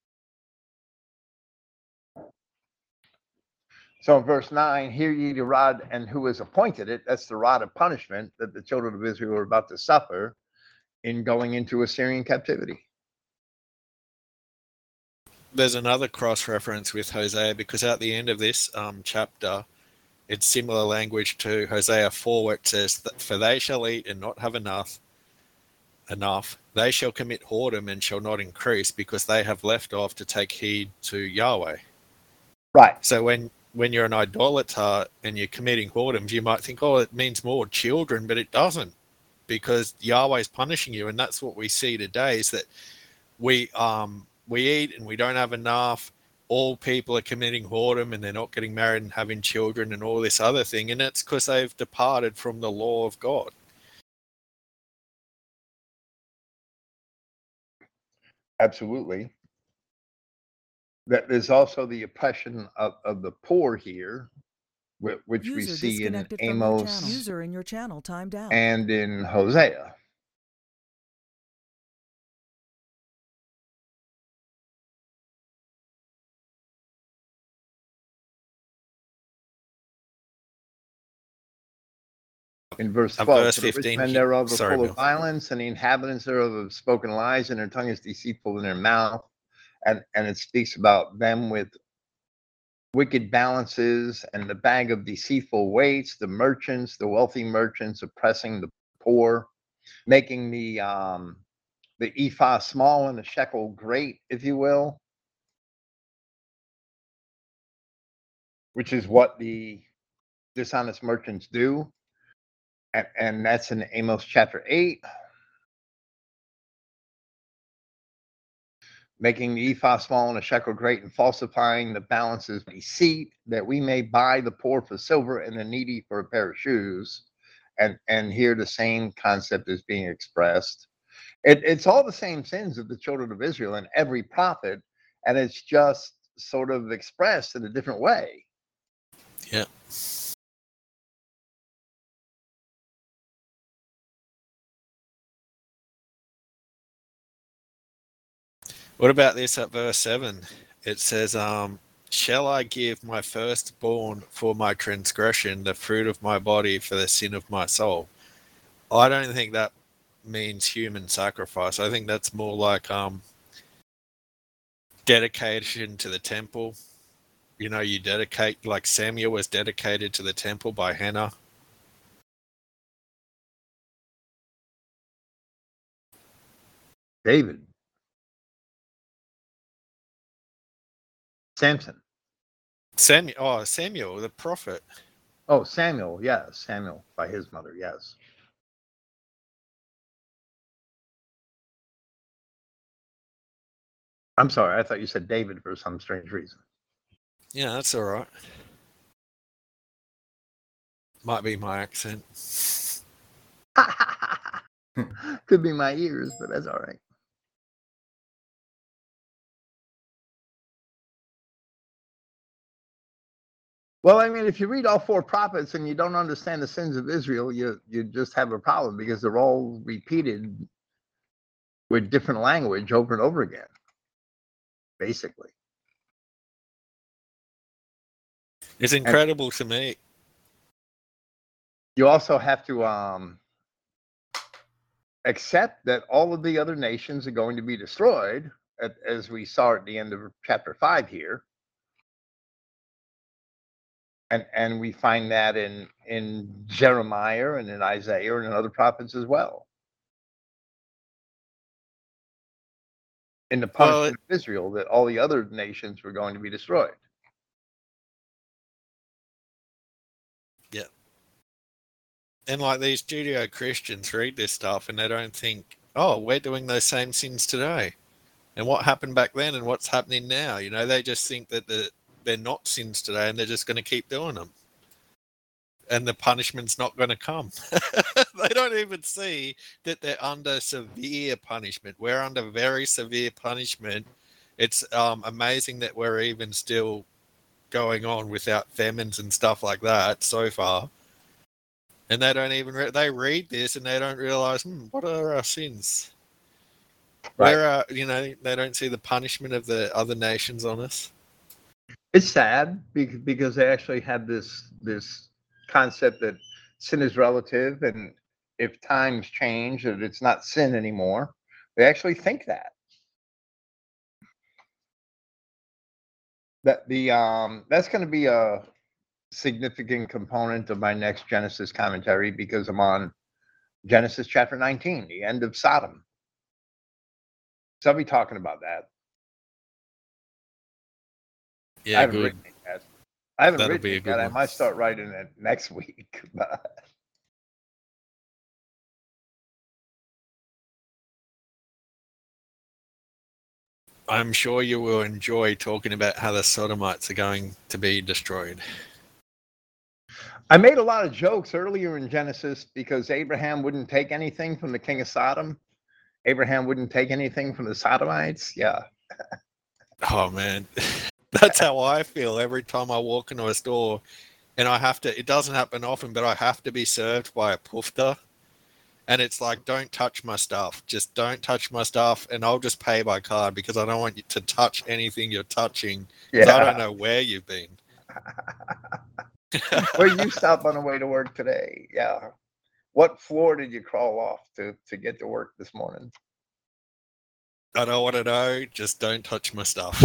So in verse nine, hear ye the rod and who has appointed it. That's the rod of punishment that the children of Israel are about to suffer in going into Assyrian captivity. There's another cross-reference with Hosea, because at the end of this um, chapter, it's similar language to Hosea four, where it says, for they shall eat and not have enough, enough. They shall commit whoredom and shall not increase, because they have left off to take heed to Yahweh. Right. So when, when you're an idolater and you're committing whoredoms, you might think, oh, it means more children, but it doesn't, because Yahweh's punishing you. And that's what we see today, is that we um we eat and we don't have enough. All people are committing whoredom and they're not getting married and having children and all this other thing. And it's because they've departed from the law of God. Absolutely. That there's also the oppression of, of the poor here, which User we see in disconnected from your channel. Amos User in your channel timed out. and in Hosea. In verse Uh, twelve, verse for the rich fifteen, men he- thereof are sorry, full Bill. of violence, and the inhabitants thereof have spoken lies, and their tongue is deceitful in their mouth. And, and it speaks about them with wicked balances and the bag of deceitful weights, the merchants, the wealthy merchants oppressing the poor, making the um, the ephah small and the shekel great, if you will, which is what the dishonest merchants do. And, and that's in Amos chapter eight. Making the ephah small and the shekel great, and falsifying the balances of deceit, that we may buy the poor for silver and the needy for a pair of shoes. And and here the same concept is being expressed. It, it's all the same sins of the children of Israel and every prophet, and it's just sort of expressed in a different way. Yeah. What about this at verse seven? It says, um, shall I give my firstborn for my transgression, the fruit of my body for the sin of my soul? I don't think that means human sacrifice. I think that's more like um, dedication to the temple. You know, you dedicate, like Samuel was dedicated to the temple by Hannah. David. Samson. Samuel, oh, Samuel, the prophet. Oh, Samuel, yes. Samuel by his mother, yes. I'm sorry, I thought you said David for some strange reason. Yeah, that's all right. Might be my accent. Could be my ears, but that's all right. Well, I mean, if you read all four prophets and you don't understand the sins of Israel, you you just have a problem, because they're all repeated with different language over and over again, basically. It's incredible to me. You also have to um, accept that all of the other nations are going to be destroyed, at, as we saw at the end of chapter five here. And and we find that in in Jeremiah and in Isaiah and in other prophets as well. In the punishment Well, of Israel, that all the other nations were going to be destroyed. Yeah. And like these Judeo-Christians read this stuff and they don't think, oh, we're doing those same sins today. And what happened back then and what's happening now? You know, they just think that the, they're not sins today and they're just going to keep doing them. And the punishment's not going to come. They don't even see that they're under severe punishment. We're under very severe punishment. It's um, amazing that we're even still going on without famines and stuff like that so far. And they don't even, re- they read this and they don't realize, hmm, what are our sins? Right. Where are, you know, they don't see the punishment of the other nations on us. It's sad because, because they actually have this this concept that sin is relative, and if times change, that it's not sin anymore. They actually think that. That the um that's going to be a significant component of my next Genesis commentary, because I'm on Genesis chapter nineteen, the end of Sodom. So I'll be talking about that. I Yeah, haven't good. written it yet. I haven't That'll written be a it good yet. I one. might start writing it next week. But I'm sure you will enjoy talking about how the Sodomites are going to be destroyed. I made a lot of jokes earlier in Genesis because Abraham wouldn't take anything from the king of Sodom. Abraham wouldn't take anything from the Sodomites. Yeah. Oh, man. That's how I feel every time I walk into a store and I have to, it doesn't happen often, but I have to be served by a pufta. And it's like, don't touch my stuff. Just don't touch my stuff. And I'll just pay by card because I don't want you to touch anything you're touching. Because Yeah. I don't know where you've been. Where you stop on the way to work today? Yeah. What floor did you crawl off to, to get to work this morning? I don't want to know. Just don't touch my stuff.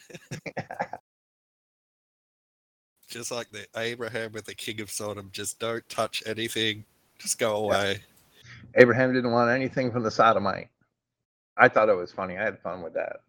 Just like the Abraham with the king of Sodom. Just don't touch anything. Just go away. Yeah. Abraham didn't want anything from the Sodomite. I thought it was funny. I had fun with that.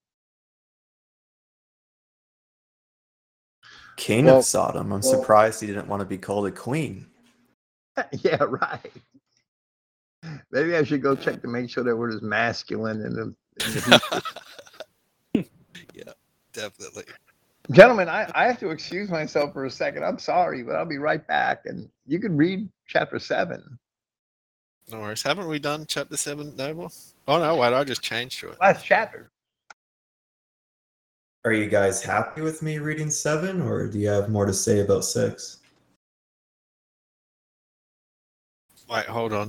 King Well- of Sodom. I'm well- surprised he didn't want to be called a queen. Yeah, right. Maybe I should go check to make sure that we're as masculine in the, in the Yeah, definitely. Gentlemen, I, I have to excuse myself for a second. I'm sorry, but I'll be right back. And you can read chapter seven. No worries. Haven't we done chapter seven, Noble? Oh, no, wait, I just changed to it. Last chapter. Are you guys happy with me reading seven, or do you have more to say about six? Wait, hold on.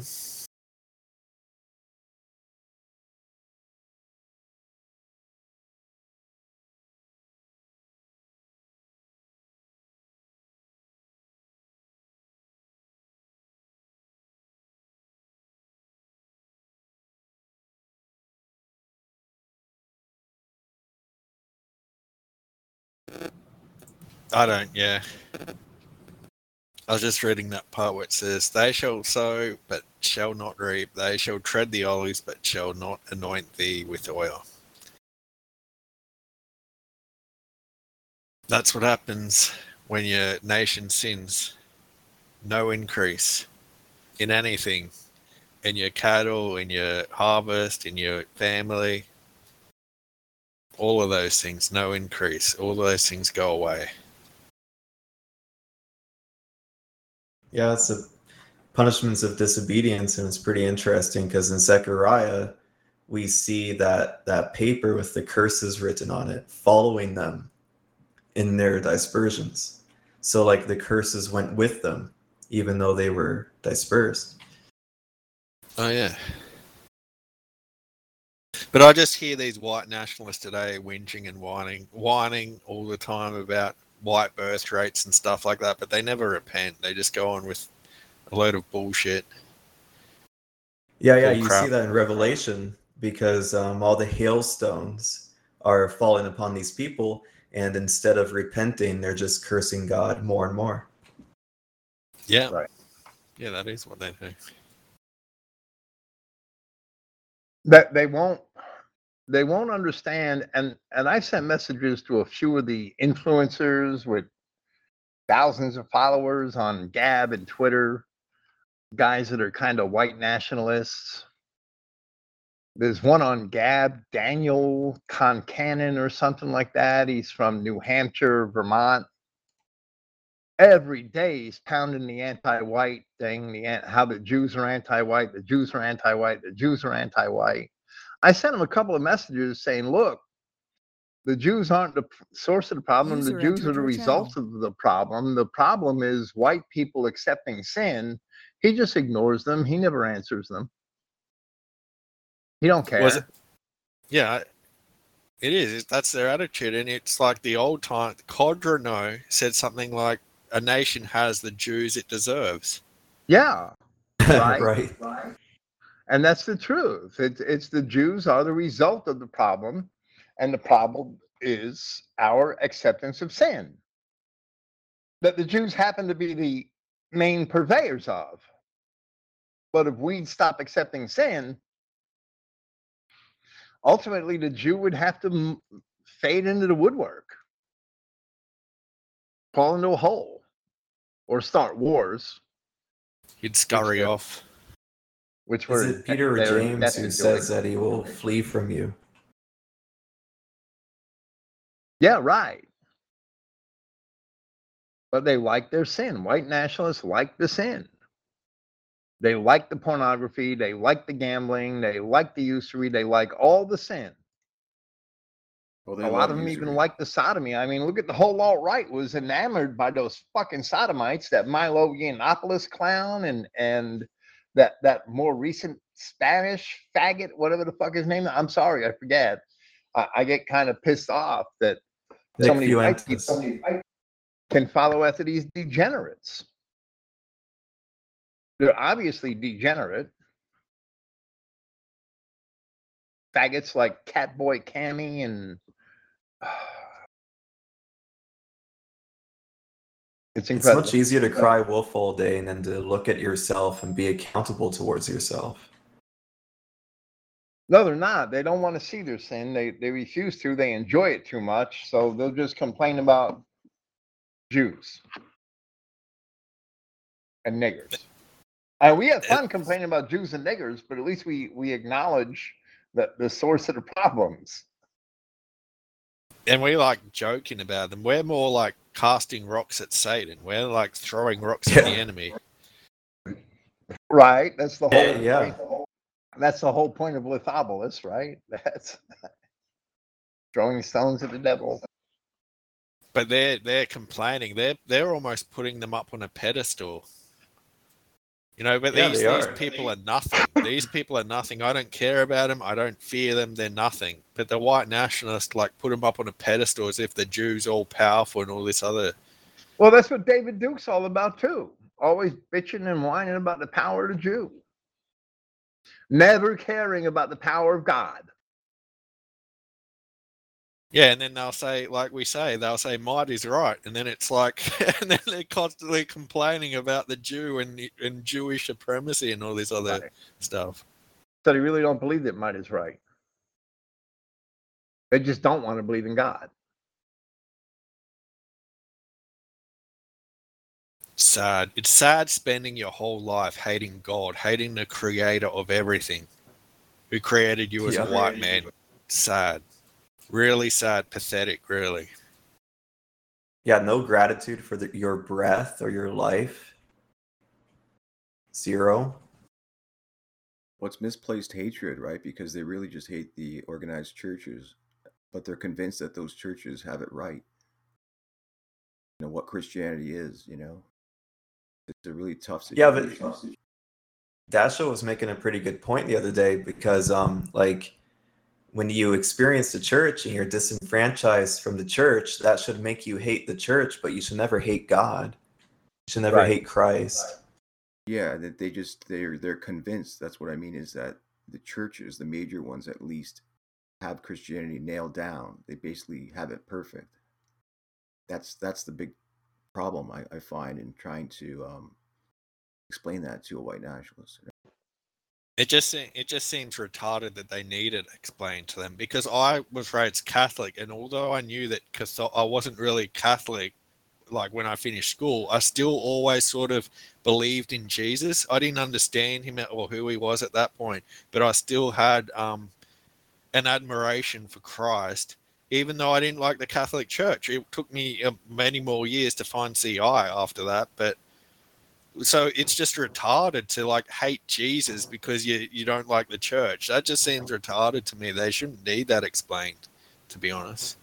I don't, yeah. I was just reading that part where it says, they shall sow, but shall not reap. They shall tread the olives, but shall not anoint thee with oil. That's what happens when your nation sins. No increase in anything. In your cattle, in your harvest, in your family. All of those things, no increase. All of those things go away. Yeah, it's the punishments of disobedience, and it's pretty interesting because in Zechariah, we see that that paper with the curses written on it, following them in their dispersions. So, like, the curses went with them, even though they were dispersed. Oh, yeah. But I just hear these white nationalists today whinging and whining, whining all the time about white birth rates and stuff like that, but they never repent. They just go on with a load of bullshit. Yeah, yeah, Bull you crap. see that in Revelation because um, all the hailstones are falling upon these people, and instead of repenting, they're just cursing God more and more. Yeah. Right. Yeah, that is what they do. That they won't they won't understand. And and I sent messages to a few of the influencers with thousands of followers on Gab and Twitter, guys that are kind of white nationalists. There's one on Gab, Daniel Concannon or something like that. He's from New Hampshire, Vermont. Every day he's pounding the anti-white thing, the an- how the Jews are anti-white, the Jews are anti-white, the Jews are anti-white. I sent him a couple of messages saying, look, the Jews aren't the p- source of the problem. User The Jews entered are the your result channel. of the problem. The problem is white people accepting sin. He just ignores them. He never answers them. He don't care. Was it? Yeah, it is. That's their attitude, and it's like the old time. Codreau said something like, "A nation has the Jews it deserves." Yeah, right. Right. And that's the truth. It's, it's the Jews are the result of the problem, and the problem is our acceptance of sin that the Jews happen to be the main purveyors of. But if we stop accepting sin, ultimately the Jew would have to m- fade into the woodwork, fall into a hole, or start wars, He'd scurry they're- off. which Is were it Peter or they're James destined who to says do. that he will flee from you? Yeah, right. But they like their sin. White nationalists like the sin. They like the pornography. They like the gambling. They like the usury. They like all the sin. Well, they A lot love of them usury. even like the sodomy. I mean, look at the whole alt-right was enamored by those fucking sodomites, that Milo Yiannopoulos clown and and that that more recent Spanish faggot, whatever the fuck his name. I'm sorry, I forget. I, I get kind of pissed off that Nick so many white Fuentes. people can follow after these degenerates. They're obviously degenerate. Faggots like Catboy Cammy and it's It's incredible. much easier to cry wolf all day than to look at yourself and be accountable towards yourself. No, they're not. They don't want to see their sin. They they refuse to. They enjoy it too much, so they'll just complain about Jews and niggers. And we have fun complaining about Jews and niggers, but at least we we acknowledge that the source of the problems. And we like joking about them. We're more like casting rocks at Satan. We're like throwing rocks at the Yeah. enemy. Right? That's the whole Yeah, yeah. point. That's the whole point of Lithobolus, right? That's throwing stones at the devil. But they're they're complaining. They're they're almost putting them up on a pedestal. You know, but Yeah, these they these are. people are nothing. These people are nothing. I don't care about them. I don't fear them. They're nothing. But the white nationalists like put them up on a pedestal as if the Jews all powerful and all this other. Well, that's what David Duke's all about too. Always bitching and whining about the power of the Jew. Never caring about the power of God. Yeah, and then they'll say, like we say, they'll say might is right, and then it's like, and then they're constantly complaining about the Jew and and Jewish supremacy and all this other Right. stuff. So they really don't believe that might is right. They just don't want to believe in God. Sad. It's sad spending your whole life hating God, hating the creator of everything, who created you as Yeah. a white man. Sad. Really sad, pathetic, really. Yeah, no gratitude for the, your breath or your life. Zero. What's misplaced hatred, right? Because they really just hate the organized churches, but they're convinced that those churches have it right. You know what Christianity is. You know, it's a really tough Yeah, situation. but Dasha was making a pretty good point the other day because, um, like, when you experience the church and you're disenfranchised from the church, that should make you hate the church, but you should never hate God. You should never Right. hate Christ. Yeah, that they just they're they're convinced. That's what I mean, is that the churches, the major ones at least, have Christianity nailed down. They basically have it perfect. That's that's the big problem I, I find in trying to um, explain that to a white nationalist. It just se- it just seems retarded that they need it explained to them, because I was raised Catholic, and although I knew that Catholic, I wasn't really Catholic, like when I finished school, I still always sort of believed in Jesus. I didn't understand him or who he was at that point, but I still had um, an admiration for Christ, even though I didn't like the Catholic Church. It took me uh, many more years to find C I after that. But so it's just retarded to like hate Jesus because you, you don't like the church. That just seems retarded to me. They shouldn't need that explained, to be honest.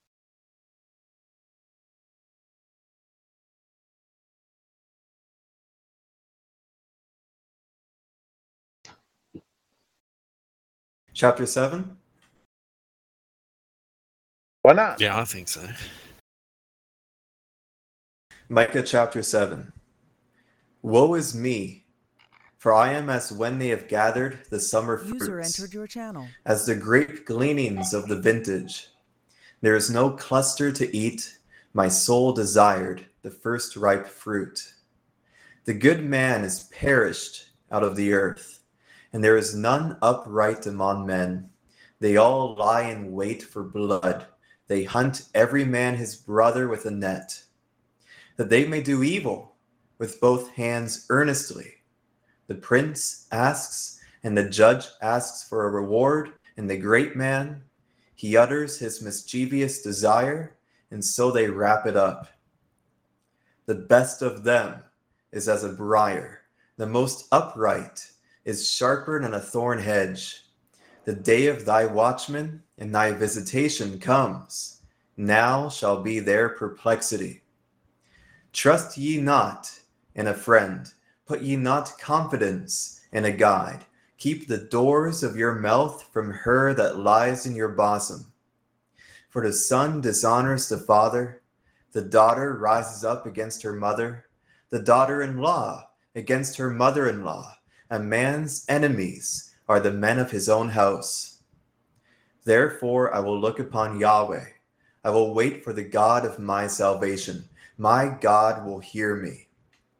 Chapter seven? Why not? Yeah, I think so. Micah chapter seven. Woe is me, for I am as when they have gathered the summer User fruits, entered your channel. as the grape gleanings of the vintage. There is no cluster to eat, my soul desired the first ripe fruit. The good man is perished out of the earth, and there is none upright among men. They all lie in wait for blood. They hunt every man his brother with a net, that they may do evil with both hands earnestly. The prince asks, and the judge asks for a reward, and the great man, he utters his mischievous desire, and so they wrap it up. The best of them is as a briar, the most upright is sharper than a thorn hedge. The day of thy watchman and thy visitation comes. Now shall be their perplexity. Trust ye not in a friend, put ye not confidence in a guide. Keep the doors of your mouth from her that lies in your bosom. For the son dishonors the father, the daughter rises up against her mother, the daughter-in-law against her mother-in-law. A man's enemies are the men of his own house. Therefore I will look upon Yahweh. I will wait for the God of my salvation. My God will hear me.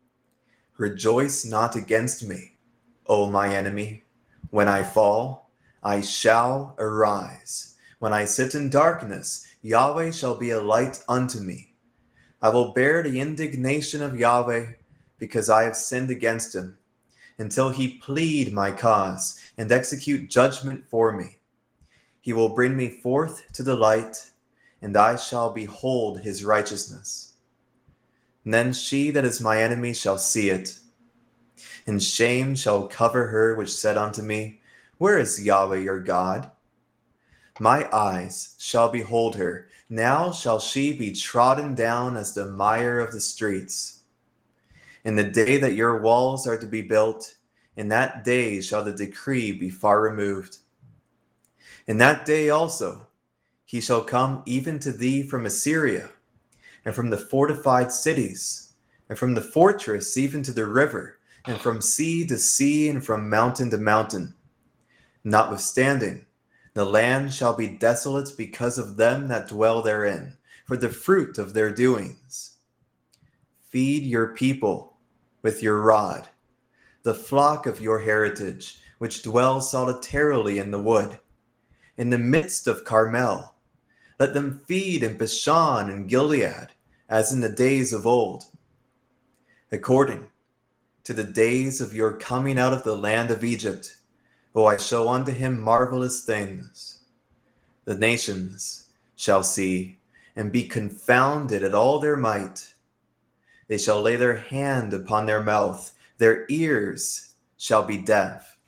Rejoice not against me, O my enemy. When I fall, I shall arise. When I sit in darkness, Yahweh shall be a light unto me. I will bear the indignation of Yahweh, because I have sinned against him, until he plead my cause and execute judgment for me. He will bring me forth to the light, and I shall behold his righteousness. And then she that is my enemy shall see it, and shame shall cover her which said unto me, Where is Yahweh your God? My eyes shall behold her. Now shall she be trodden down as the mire of the streets. In the day that your walls are to be built, in that day shall the decree be far removed. In that day also he shall come even to thee from Assyria, and from the fortified cities, and from the fortress even to the river, and from sea to sea, and from mountain to mountain. Notwithstanding, the land shall be desolate because of them that dwell therein, for the fruit of their doings. Feed your people with your rod, the flock of your heritage, which dwells solitarily in the wood, in the midst of Carmel. Let them feed in Bashan and Gilead, as in the days of old, according to the days of your coming out of the land of Egypt. O I show unto him marvelous things. The nations shall see and be confounded at all their might. They shall lay their hand upon their mouth, their ears shall be deaf.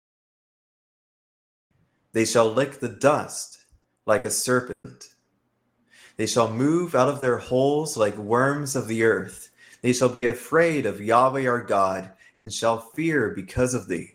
They shall lick the dust like a serpent. They shall move out of their holes like worms of the earth. They shall be afraid of Yahweh our God, and shall fear because of thee.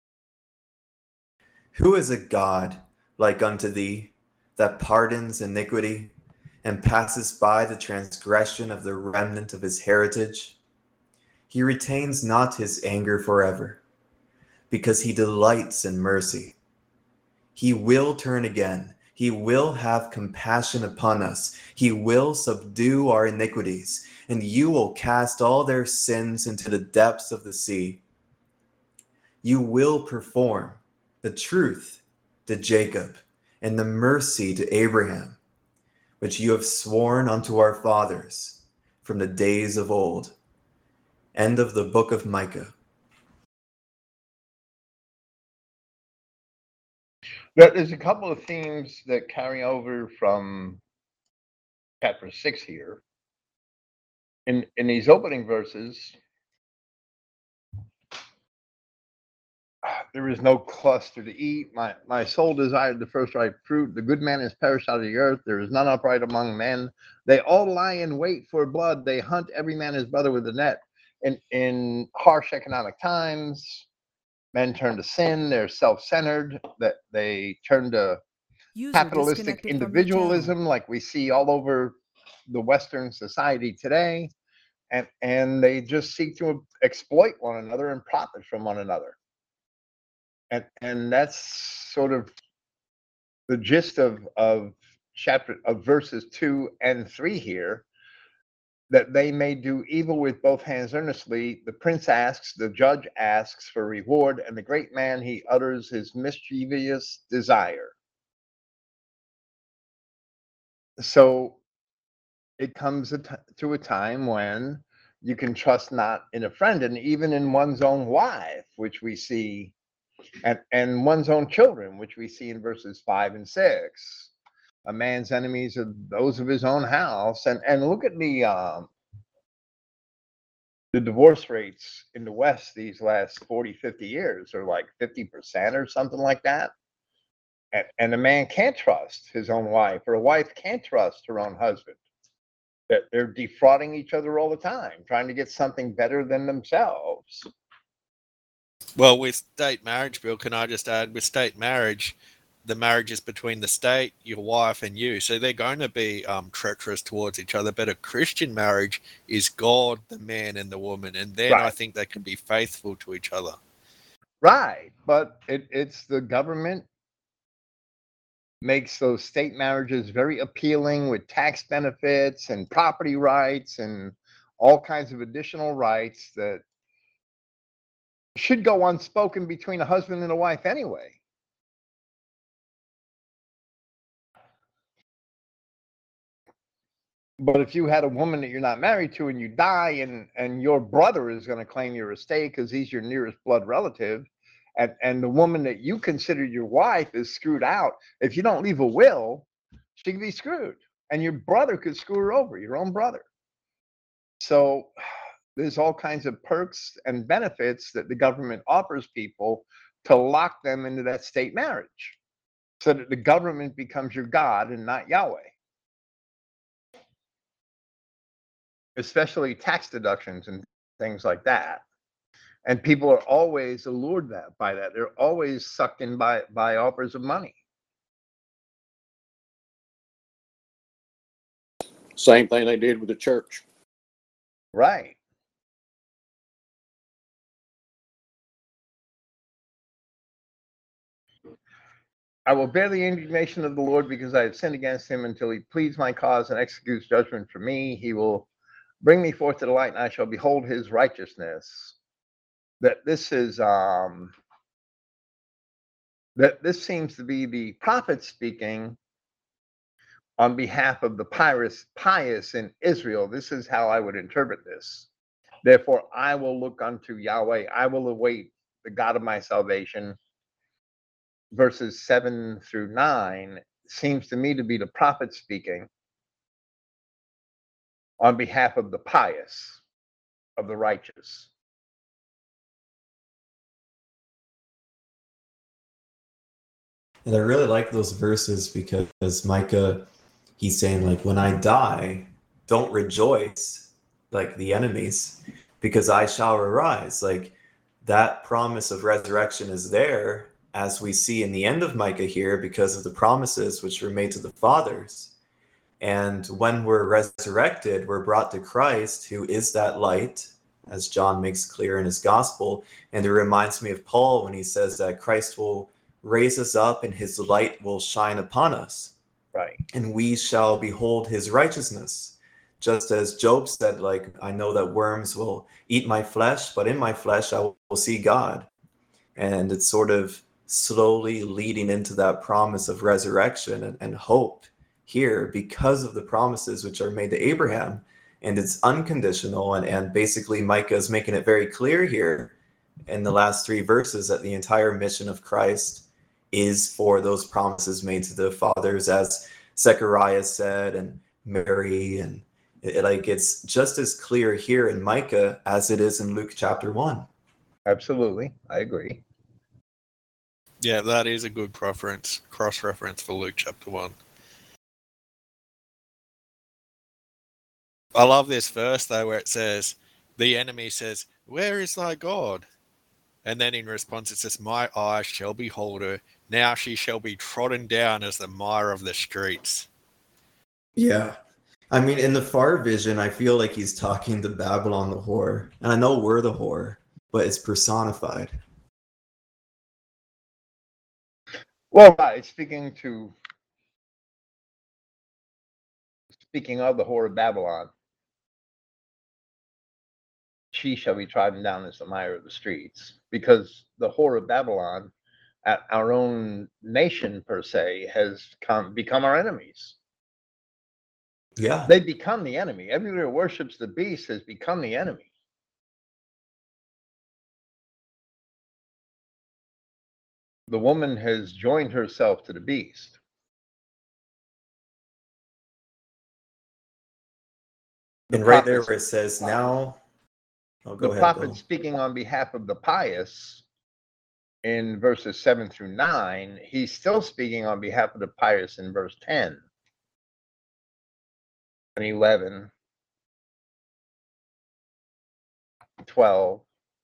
Who is a God like unto thee, that pardons iniquity, and passes by the transgression of the remnant of his heritage? He retains not his anger forever, because he delights in mercy. He will turn again. He will have compassion upon us. He will subdue our iniquities, and you will cast all their sins into the depths of the sea. You will perform the truth to Jacob and the mercy to Abraham, which you have sworn unto our fathers, from the days of old. End of the book of Micah. There's a couple of themes that carry over from chapter six here. In in these opening verses, there is no cluster to eat. My my soul desired the first ripe fruit. The good man is perished out of the earth. There is none upright among men. They all lie in wait for blood. They hunt every man his brother with a net. In in harsh economic times, men turn to sin. They're self-centered. That they turn to User capitalistic disconnected from your channel. individualism, like we see all over the Western society today, and and they just seek to exploit one another and profit from one another. And and that's sort of the gist of of chapter of verses two and three here. That they may do evil with both hands earnestly. The prince asks, the judge asks for reward, and the great man, he utters his mischievous desire. So it comes a t- to a time when you can trust not in a friend, and even in one's own wife, which we see, and, and one's own children, which we see in verses five and six. A man's enemies are those of his own house. And and look at the um, the divorce rates in the West these last forty, fifty years are like fifty percent or something like that. And, and a man can't trust his own wife, or a wife can't trust her own husband. That they're defrauding each other all the time, trying to get something better than themselves. Well, with state marriage, Bill, can I just add, with state marriage, the marriage is between the state, your wife, and you. So they're going to be um, treacherous towards each other. But a Christian marriage is God, the man, and the woman. And then Right. I think they can be faithful to each other. Right. But it, it's the government makes those state marriages very appealing with tax benefits and property rights and all kinds of additional rights that should go unspoken between a husband and a wife anyway. But if you had a woman that you're not married to and you die, and, and your brother is going to claim your estate because he's your nearest blood relative, and, and the woman that you consider your wife is screwed out, if you don't leave a will, she can be screwed. And your brother could screw her over, your own brother. So there's all kinds of perks and benefits that the government offers people to lock them into that state marriage, so that the government becomes your God and not Yahweh. Especially tax deductions and things like that. And people are always allured that by that. They're always sucked in by, by offers of money. Same thing they did with the church. Right. I will bear the indignation of the Lord because I have sinned against him, until he pleads my cause and executes judgment for me. He will bring me forth to the light, and I shall behold his righteousness. That this is um that this seems to be the prophet speaking on behalf of the pious pious in Israel. This is how I would interpret this. Therefore, I will look unto Yahweh. I will await the God of my salvation. Verses seven through nine seems to me to be the prophet speaking on behalf of the pious, of the righteous. And I really like those verses because Micah, he's saying, like, when I die, don't rejoice like the enemies, because I shall arise. Like, that promise of resurrection is there, as we see in the end of Micah here, because of the promises which were made to the fathers. And when we're resurrected, we're brought to Christ, who is that light, as John makes clear in his gospel. And it reminds me of Paul when he says that Christ will raise us up and his light will shine upon us. Right. And we shall behold his righteousness. Just as Job said, like, I know that worms will eat my flesh, but in my flesh I will see God. And it's sort of slowly leading into that promise of resurrection and, and hope here, because of the promises which are made to Abraham. and it's unconditional. And, and basically Micah is making it very clear here in the last three verses that the entire mission of Christ is for those promises made to the fathers, as Zechariah said, and Mary, and it, like it's just as clear here in Micah as it is in Luke chapter one. Absolutely, I agree. Yeah, that is a good cross-reference, cross-reference for Luke chapter one. I love this verse, though, where it says, the enemy says, "Where is thy God?" And then in response it says, "My eyes shall behold her. Now she shall be trodden down as the mire of the streets." Yeah. I mean, in the far vision, I feel like he's talking to Babylon the whore. And I know we're the whore, but it's personified. Well, right, speaking to speaking of the whore of Babylon, she shall be trodden down as the mire of the streets, because the whore of Babylon, at our own nation per se, has come become our enemies. Yeah. They become the enemy. Everyone who worships the beast has become the enemy. The woman has joined herself to the beast. The And right there prophet, where it says now, oh, go the ahead, prophet Bill. speaking on behalf of the pious in verses seven through nine, he's still speaking on behalf of the pious in verse ten and eleven, twelve.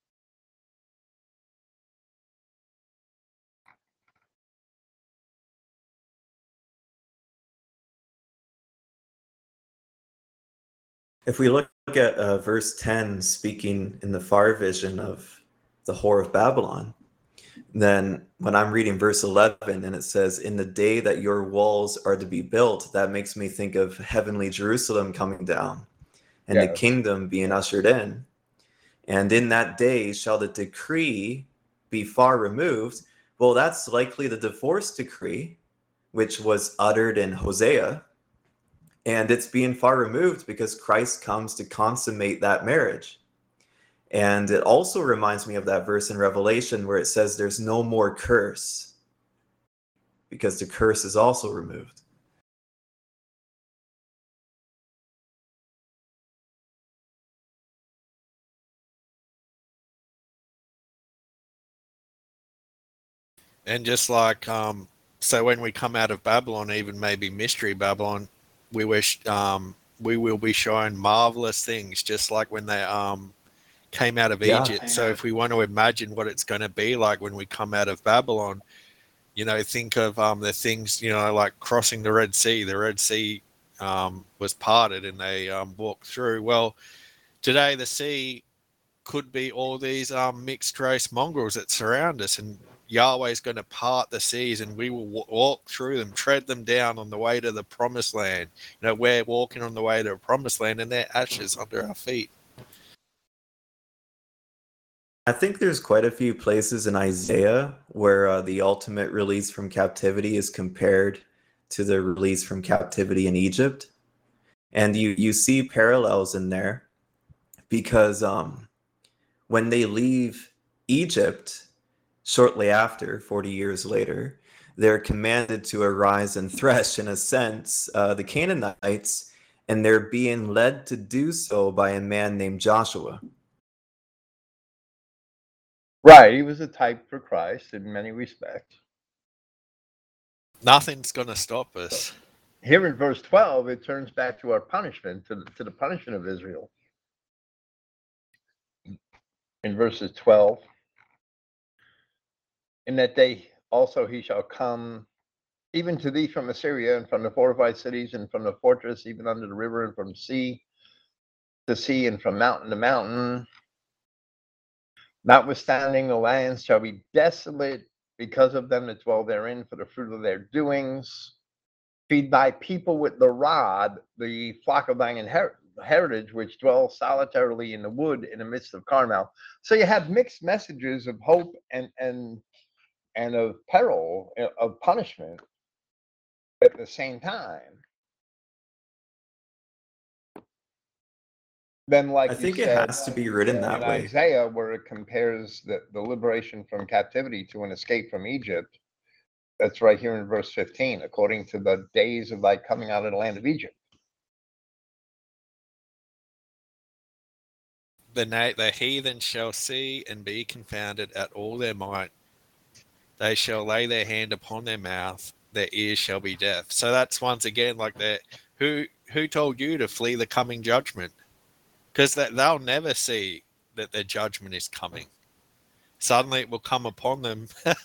If we look at uh, verse ten, speaking in the far vision of the whore of Babylon, then when I'm reading verse eleven and it says, "In the day that your walls are to be built," that makes me think of heavenly Jerusalem coming down and the Yes. kingdom being ushered in. And in that day shall the decree be far removed. Well, that's likely the divorce decree, which was uttered in Hosea. And it's being far removed because Christ comes to consummate that marriage. And it also reminds me of that verse in Revelation where it says there's no more curse, because the curse is also removed. And just like, um, so when we come out of Babylon, even maybe Mystery Babylon, we wish, um, we will be shown marvelous things, just like when they um, came out of Yeah. Egypt. So if we want to imagine what it's going to be like when we come out of Babylon, you know, think of um, the things, you know, like crossing the Red Sea. The Red Sea um, was parted and they um, walked through. Well, today the sea could be all these um, mixed race mongrels that surround us, and Yahweh is going to part the seas and we will w- walk through them, tread them down on the way to the promised land. You know, we're walking on the way to a promised land and they're ashes under our feet. I think there's quite a few places in Isaiah where uh, the ultimate release from captivity is compared to the release from captivity in Egypt. And you, you see parallels in there because um, when they leave Egypt shortly after, forty years later, they're commanded to arise and thresh, in a sense, uh, the Canaanites, and they're being led to do so by a man named Joshua. Right, he was a type for Christ in many respects. Nothing's going to stop us. Here in verse twelve, it turns back to our punishment, to the, to the punishment of Israel. In verses twelve, in that day also he shall come even to thee from Assyria, and from the fortified cities, and from the fortress, even under the river, and from sea to sea, and from mountain to mountain. Notwithstanding, the lands shall be desolate because of them that dwell therein, for the fruit of their doings. Feed thy people with the rod, the flock of thine inher- heritage, which dwell solitarily in the wood in the midst of Carmel. So you have mixed messages of hope and and and of peril, of punishment at the same time. Then, like I you think it said, has to be written that in way. Isaiah, where it compares the, the liberation from captivity to an escape from Egypt, that's right here in verse fifteen, according to the days of thy coming out of the land of Egypt. The, na- the heathen shall see and be confounded at all their might. They shall lay their hand upon their mouth, their ears shall be deaf. So that's once again like that. Who who told you to flee the coming judgment? Because that they'll never see that their judgment is coming. Suddenly it will come upon them,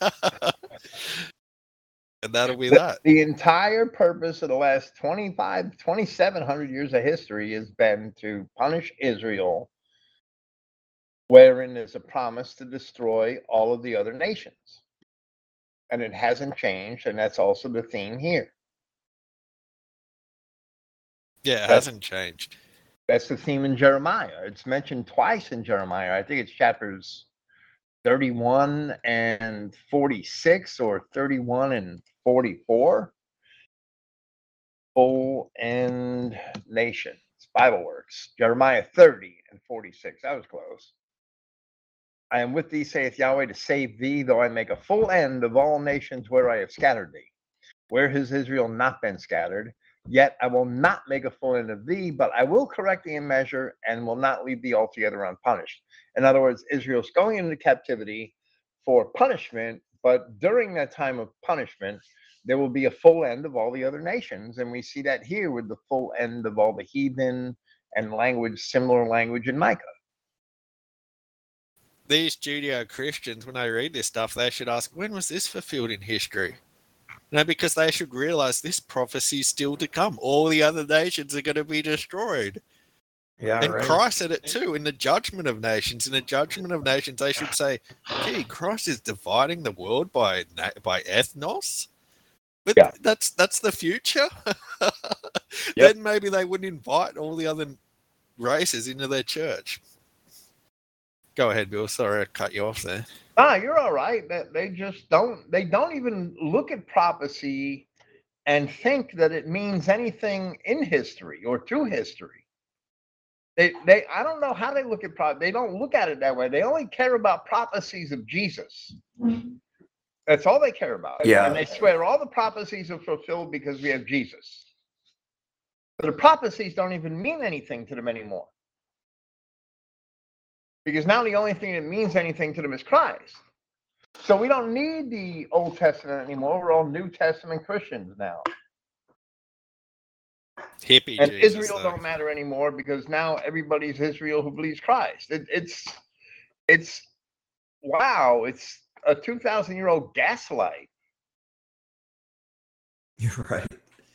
and that'll be The, that. the entire purpose of the last twenty-five, twenty-seven hundred years of history has been to punish Israel, wherein there's a promise to destroy all of the other nations. And it hasn't changed, and that's also the theme here. Yeah, it That's- hasn't changed. That's the theme in Jeremiah. It's mentioned twice in Jeremiah. I think it's chapters thirty-one and forty-six, or thirty-one and forty-four. Full end nations. Bible works. Jeremiah thirty and forty-six. That was close. I am with thee, saith Yahweh, to save thee, though I make a full end of all nations where I have scattered thee. Where has Israel not been scattered? Yet I will not make a full end of thee, but I will correct thee in measure and will not leave thee altogether unpunished. In other words, Israel's going into captivity for punishment, but during that time of punishment, there will be a full end of all the other nations. And we see that here with the full end of all the heathen and language, similar language in Micah. These Judeo-Christians, when they read this stuff, they should ask, when was this fulfilled in history? You know, because they should realize this prophecy is still to come. All the other nations are going to be destroyed. Yeah, and right. Christ said it too, in the judgment of nations. In the judgment of nations, they should say, gee, Christ is dividing the world by by ethnos? But Yeah. that's that's the future? Yep. Then maybe they wouldn't invite all the other races into their church. Go ahead, Bill. Sorry I cut you off there. Ah, you're all right. That they just don't they don't even look at prophecy and think that it means anything in history or to history. They they I don't know how they look at prophecy. They don't look at it that way. They only care about prophecies of Jesus. That's all they care about. Yeah. And they swear all the prophecies are fulfilled because we have Jesus. But the prophecies don't even mean anything to them anymore. Because now the only thing that means anything to them is Christ. So we don't need the Old Testament anymore. We're all New Testament Christians now. Hippie And Jesus, Israel though. don't matter anymore because now everybody's Israel who believes Christ. It, it's, it's, wow, it's a two thousand year old gaslight. You're right.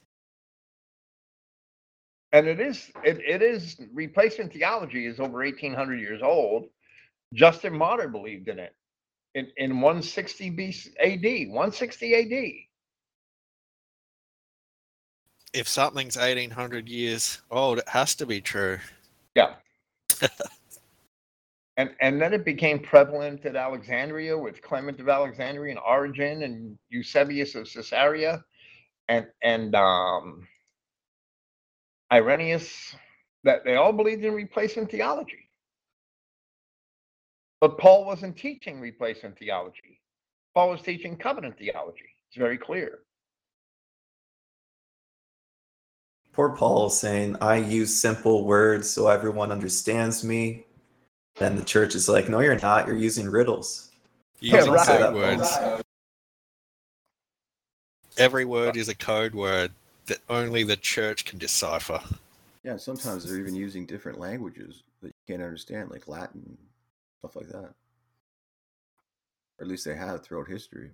And it is, it, it is, replacement theology is over eighteen hundred years old. Justin Martyr believed in it in, in one sixty B C A D, one sixty A D. If something's eighteen hundred years old, it has to be true. Yeah. and and then it became prevalent at Alexandria with Clement of Alexandria and Origen and Eusebius of Caesarea and and um, Irenaeus, that they all believed in replacement theology. But Paul wasn't teaching replacement theology. Paul was teaching covenant theology. It's very clear. Poor Paul is saying, I use simple words so everyone understands me. Then the church is like, no, you're not. You're using riddles. Using Yeah, right. code words. Every word is a code word that only the church can decipher. Yeah, sometimes they're even using different languages that you can't understand, like Latin, stuff like that. Or at least they have throughout history.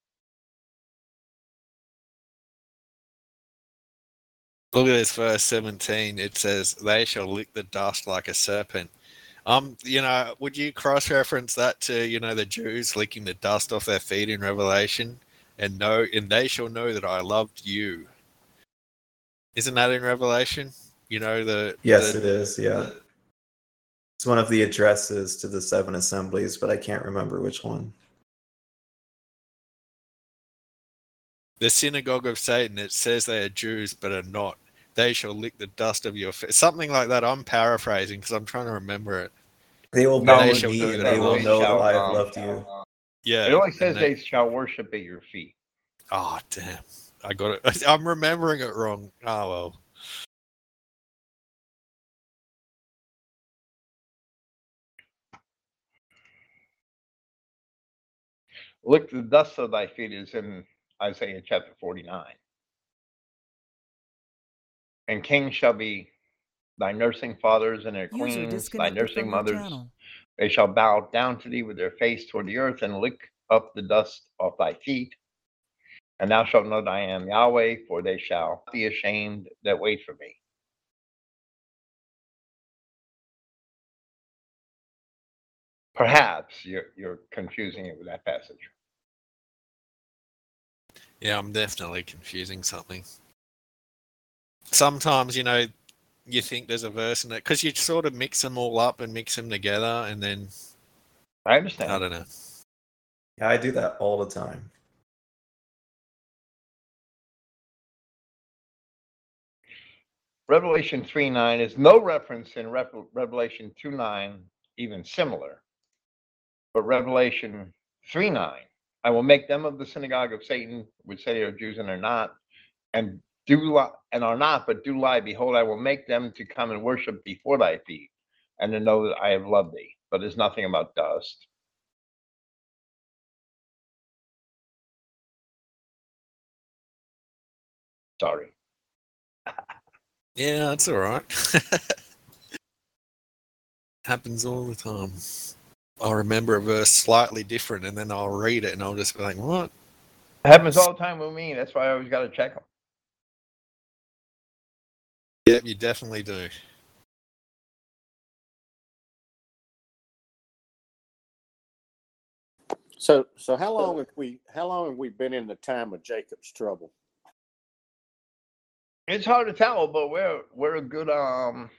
Look at this verse seventeen. It says, they shall lick the dust like a serpent. Um, you know, would you cross-reference that to, you know, the Jews licking the dust off their feet in Revelation? And know, and they shall know that I loved you. Isn't that in Revelation? You know, the... Yes, the, it is. Yeah. It's one of the addresses to the seven assemblies, but I can't remember which one. The synagogue of Satan, it says they are Jews, but are not. they shall lick the dust of your face. Something like that. I'm paraphrasing because I'm trying to remember it. They will No, bow They to shall me, do and that. they will They know that shall, I have um, loved you. Yeah. It only and says they- they shall worship at your feet. Oh, damn. I got it. I'm remembering it wrong. Oh, well. Lick the dust of thy feet is in Isaiah chapter forty-nine. And kings shall be thy nursing fathers, and their User queens, thy disconnected nursing from your mothers. channel. They shall bow down to thee with their face toward the earth, and lick up the dust off thy feet. And thou shalt know that I am Yahweh, for they shall be ashamed that wait for me. Perhaps you're you're confusing it with that passage. Yeah, I'm definitely confusing something. Sometimes, you know, you think there's a verse in it because you sort of mix them all up and mix them together, and then I understand. I don't know. Yeah, I do that all the time. Revelation three nine is no reference in Re- Revelation two nine, even similar. But Revelation three nine, I will make them of the synagogue of Satan, which say they are Jews and are not, and do lie, and are not, but do lie. Behold, I will make them to come and worship before thy feet, and to know that I have loved thee. But there's nothing about dust. Sorry. Yeah, that's all right. Happens all the time. I'll remember a verse slightly different, and then I'll read it, and I'll just be like, "What?" It happens all the time with me. That's why I always got to check them. Yep, you definitely do. So, so how long have we? How long have we been in the time of Jacob's trouble? It's hard to tell, but we're we're a good um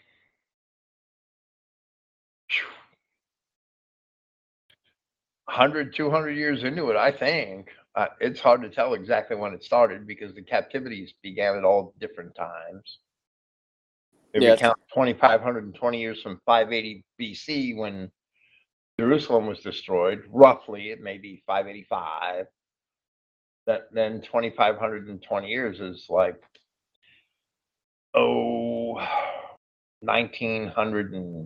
one hundred, two hundred years into it, I think. Uh, it's hard to tell exactly when it started because the captivities began at all different times. If Yeah. we count twenty-five hundred twenty years from five eighty B C when Jerusalem was destroyed, roughly, it may be five eighty-five. That then twenty-five hundred twenty years is like, oh, nineteen hundred and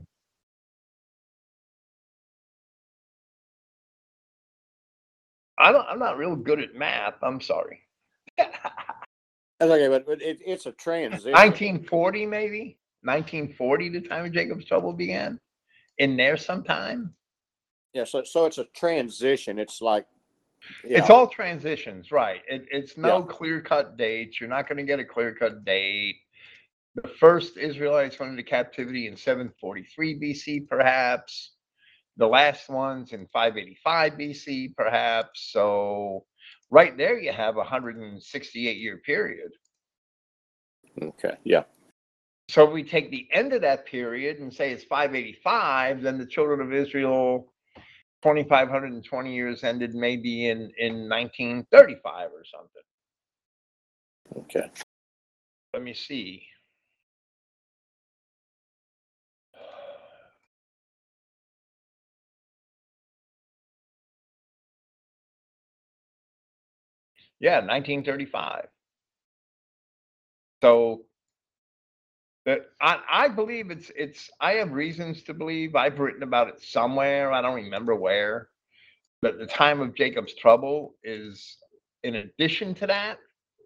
I don't, I'm not real good at math. I'm sorry. That's okay, but, but it, it's a transition. nineteen forty, maybe nineteen forty, the time of Jacob's trouble began. In there sometime. Yeah. So, so it's a transition. It's like, yeah. It's all transitions, right? It, it's no Yeah. clear-cut dates. You're not going to get a clear-cut date. The first Israelites went into captivity in seven forty-three B C, perhaps. The last ones in five eighty-five B C, perhaps. So right there you have a one hundred sixty-eight year period. Okay. Yeah. So if we take the end of that period and say it's five eighty-five, then the children of Israel, twenty-five hundred twenty years ended maybe in, in nineteen thirty-five or something. Okay. Let me see. Yeah, nineteen thirty-five. So that I, I believe it's it's I have reasons to believe. I've written about it somewhere. I don't remember where. But the time of Jacob's trouble is in addition to that,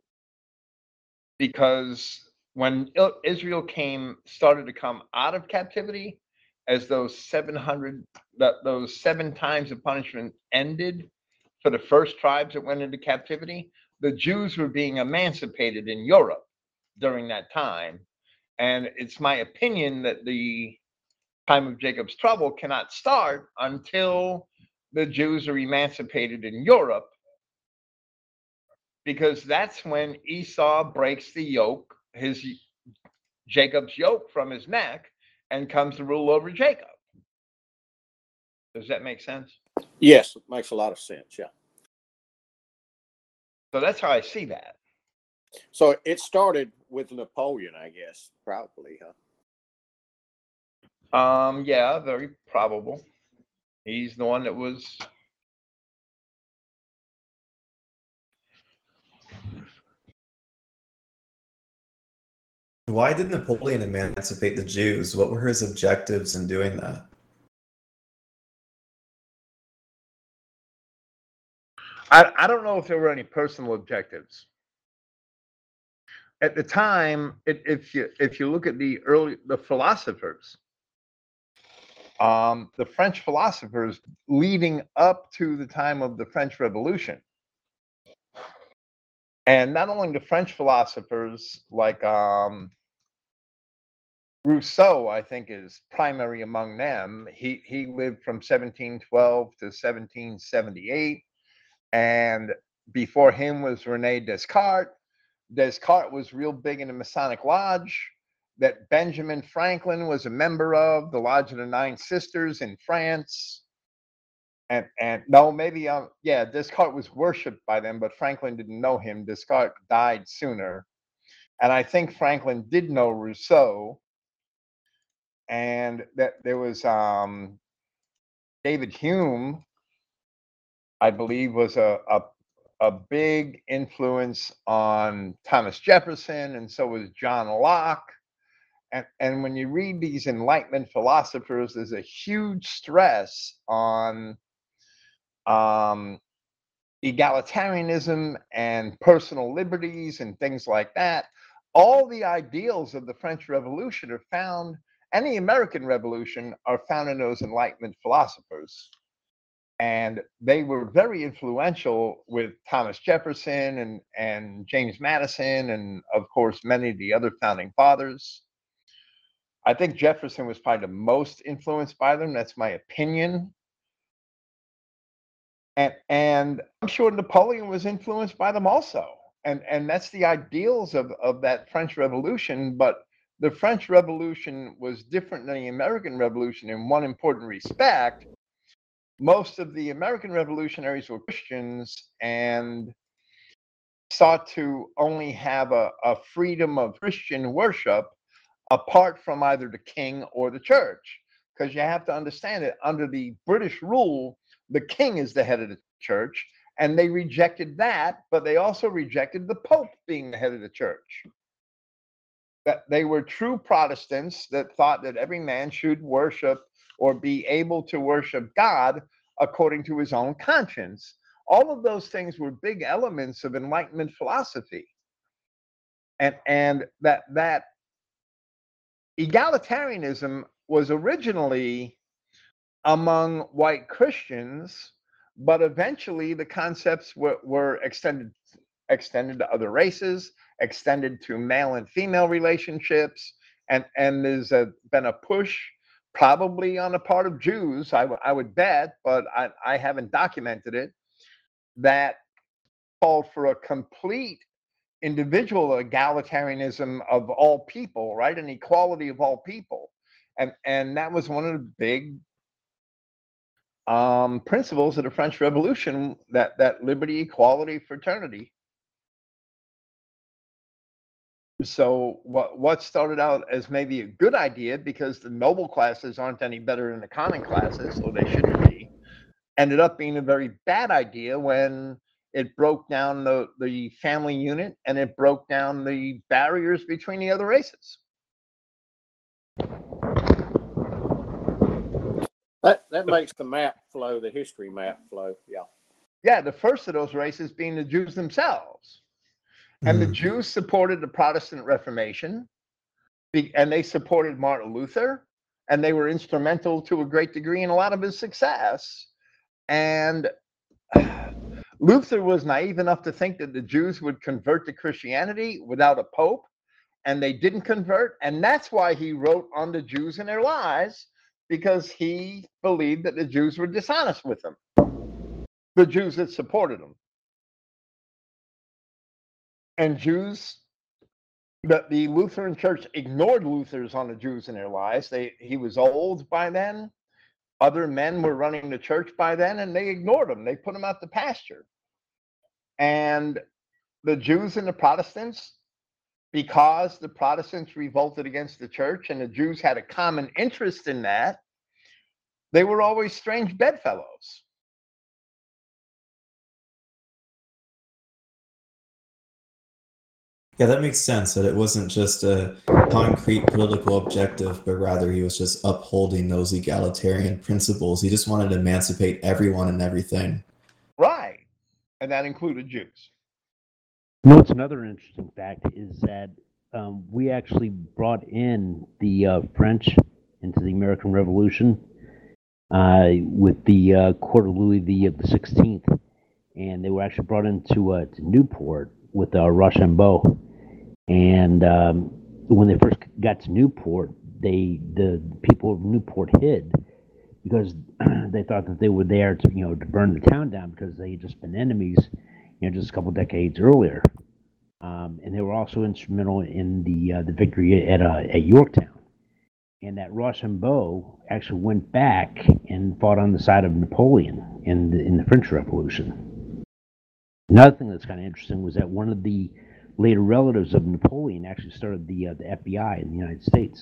because when Il- Israel came started to come out of captivity, as those seven hundred that those seven times of punishment ended for the first tribes that went into captivity, the Jews were being emancipated in Europe during that time. And it's my opinion that the time of Jacob's trouble cannot start until the Jews are emancipated in Europe, because that's when Esau breaks the yoke, his Jacob's yoke from his neck, and comes to rule over Jacob. Does that make sense? Yes, it makes a lot of sense. Yeah. So that's how I see that. So it started with Napoleon, I guess, probably, huh? Um, yeah, very probable. He's the one that was. Why did Napoleon emancipate the Jews? What were his objectives in doing that? I, I don't know if there were any personal objectives. At the time, it, if you if you look at the early the philosophers, um, the French philosophers leading up to the time of the French Revolution, and not only the French philosophers like um, Rousseau, I think, is primary among them. He he lived from seventeen twelve to seventeen seventy-eight, and before him was Rene Descartes. Descartes was real big in the Masonic Lodge that Benjamin Franklin was a member of, the Lodge of the Nine Sisters in France. And and no, maybe um yeah, Descartes was worshipped by them, but Franklin didn't know him. Descartes died sooner, and I think Franklin did know Rousseau. And that there was um, David Hume, I believe, was a, a a big influence on Thomas Jefferson, and so was John Locke. And, and when you read these Enlightenment philosophers, there's a huge stress on um, egalitarianism and personal liberties and things like that. All the ideals of the French Revolution are found, and the American Revolution are found in those Enlightenment philosophers. And they were very influential with Thomas Jefferson and, and James Madison, and of course, many of the other founding fathers. I think Jefferson was probably the most influenced by them. That's my opinion. And, and I'm sure Napoleon was influenced by them also. And, and that's the ideals of, of that French Revolution. But the French Revolution was different than the American Revolution in one important respect. Most of the American revolutionaries were Christians and sought to only have a, a freedom of Christian worship apart from either the king or the church. Because you have to understand that under the British rule, the king is the head of the church, and they rejected that, but they also rejected the Pope being the head of the church. That they were true Protestants that thought that every man should worship or be able to worship God according to his own conscience. All of those things were big elements of Enlightenment philosophy. And, and that, that egalitarianism was originally among white Christians, but eventually the concepts were, were extended, extended to other races, extended to male and female relationships, and, and there's a, been a push probably on the part of Jews, I, w- I would bet, but I, I haven't documented it, that called for a complete individual egalitarianism of all people, right? An equality of all people. And, and that was one of the big um, principles of the French Revolution, that, that liberty, equality, fraternity. So what what started out as maybe a good idea because the noble classes aren't any better than the common classes, or they shouldn't be, ended up being a very bad idea when it broke down the, the family unit and it broke down the barriers between the other races. That that makes the map flow, the history map flow. Yeah. Yeah, the first of those races being the Jews themselves. And the Mm. Jews supported the Protestant Reformation, and they supported Martin Luther, and they were instrumental to a great degree in a lot of his success. And Luther was naive enough to think that the Jews would convert to Christianity without a pope, and they didn't convert. And that's why he wrote on the Jews and their lies, because he believed that the Jews were dishonest with them, the Jews that supported them. And Jews, that the Lutheran Church ignored Luther's on the Jews and their lies. They he was old by then. Other men were running the church by then, and they ignored him. They put him out to pasture. And the Jews and the Protestants, because the Protestants revolted against the church and the Jews had a common interest in that, they were always strange bedfellows. Yeah, that makes sense, that it wasn't just a concrete political objective, but rather he was just upholding those egalitarian principles. He just wanted to emancipate everyone and everything. Right. And that included Jews. You know, what's another interesting fact is that um, we actually brought in the uh, French into the American Revolution uh, with the uh, Court of Louis the, the sixteenth, and they were actually brought into uh, to Newport with uh, Rochambeau. And um, when they first got to Newport, they the people of Newport hid because they thought that they were there to you know to burn the town down because they had just been enemies, you know, just a couple decades earlier. Um, and they were also instrumental in the uh, the victory at uh, at Yorktown. And that Rochambeau actually went back and fought on the side of Napoleon in the, in the French Revolution. Another thing that's kind of interesting was that one of the later relatives of Napoleon actually started the uh, the F B I in the United States.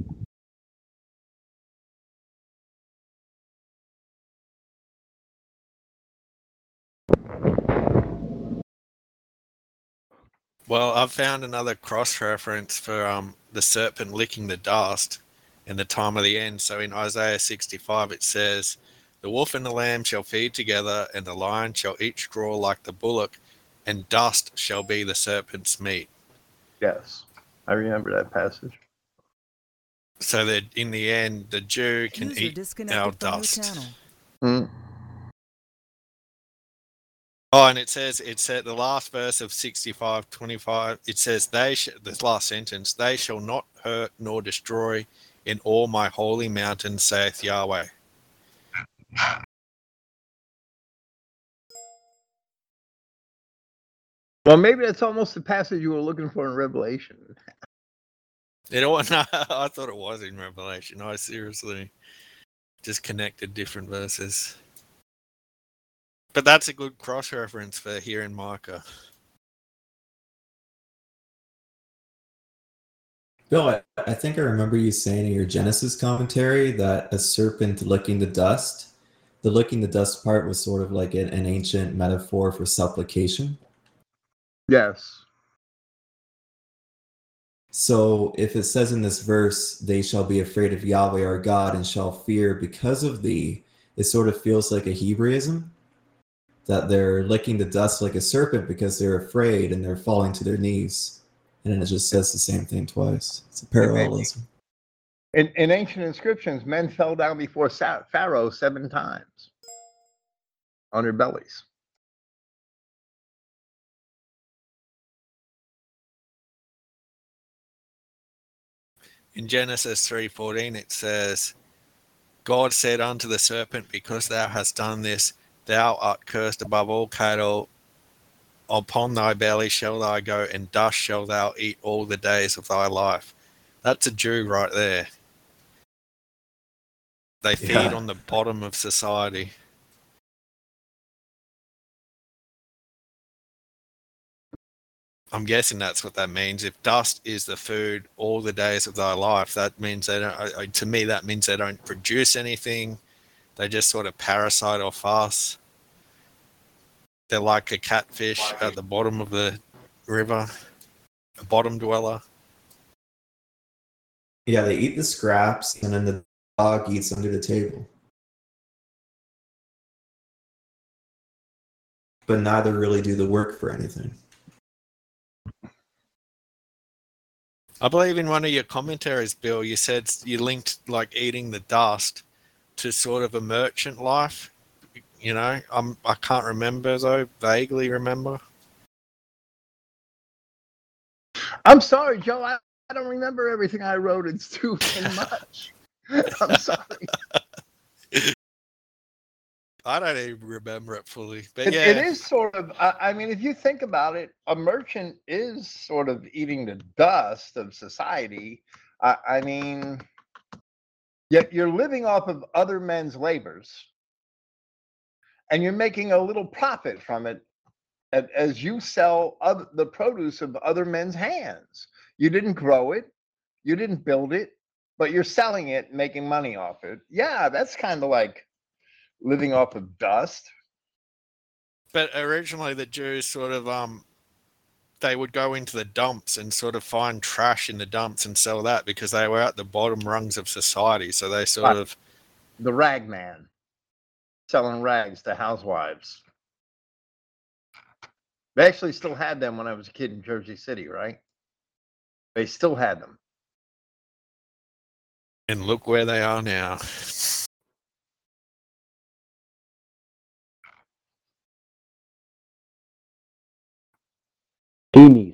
Well, I've found another cross-reference for um, the serpent licking the dust in the time of the end. So in Isaiah sixty-five, it says, "The wolf and the lamb shall feed together, and the lion shall eat straw like the bullock, and dust shall be the serpent's meat." Yes. I remember that passage. So that in the end, the Jew can User eat disconnected our from your dust. channel. Mm. Oh, and it says, it's at the last verse of sixty-five twenty-five. It says, they sh- this last sentence, "They shall not hurt nor destroy in all my holy mountain, saith Yahweh." Well, maybe that's almost the passage you were looking for in Revelation. It all, no, I thought it was in Revelation. I seriously just connected different verses. But that's a good cross-reference for here in Micah. Bill, I, I think I remember you saying in your Genesis commentary that a serpent licking the dust, the licking the dust part was sort of like an, an ancient metaphor for supplication. Yes. So if it says in this verse, "They shall be afraid of Yahweh our God and shall fear because of thee," it sort of feels like a Hebraism, that they're licking the dust like a serpent because they're afraid and they're falling to their knees. And then it just says the same thing twice. It's a parallelism. In, in ancient inscriptions, men fell down before Sa- Pharaoh seven times on their bellies. In Genesis three fourteen, it says, "God said unto the serpent, because thou hast done this, thou art cursed above all cattle. Upon thy belly shall thou go, and dust shall thou eat all the days of thy life." That's a Jew right there. They feed Yeah. on the bottom of society. I'm guessing that's what that means. If dust is the food all the days of thy life, that means they don't. I, I, to me, that means they don't produce anything. They just sort of parasite off us. They're like a catfish at the bottom of the river, a bottom dweller. Yeah, they eat the scraps and then the dog eats under the table. But neither really do the work for anything. I believe in one of your commentaries, Bill, you said you linked like eating the dust to sort of a merchant life. You know, I'm, I can't remember though, vaguely remember. I'm sorry, Joe. I, I don't remember everything I wrote. It's too much. I'm sorry. I don't even remember it fully, but It, yeah. it is sort of, I, I mean, if you think about it, a merchant is sort of eating the dust of society. I, I mean, yet you're living off of other men's labors and you're making a little profit from it a- as you sell other, the produce of other men's hands. You didn't grow it, you didn't build it, but you're selling it, making money off it. Yeah, that's kind of like living off of dust. But originally, the Jews sort of um, they would go into the dumps and sort of find trash in the dumps and sell that because they were at the bottom rungs of society. So they sort Right. of The rag man selling rags to housewives. They actually still had them when I was a kid in Jersey City, right? They still had them. and look where they are now. Beanies.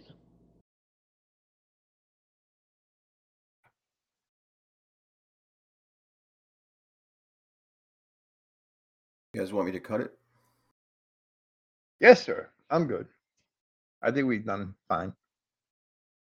You guys want me to cut it? Yes, sir. I'm good. I think we've done fine.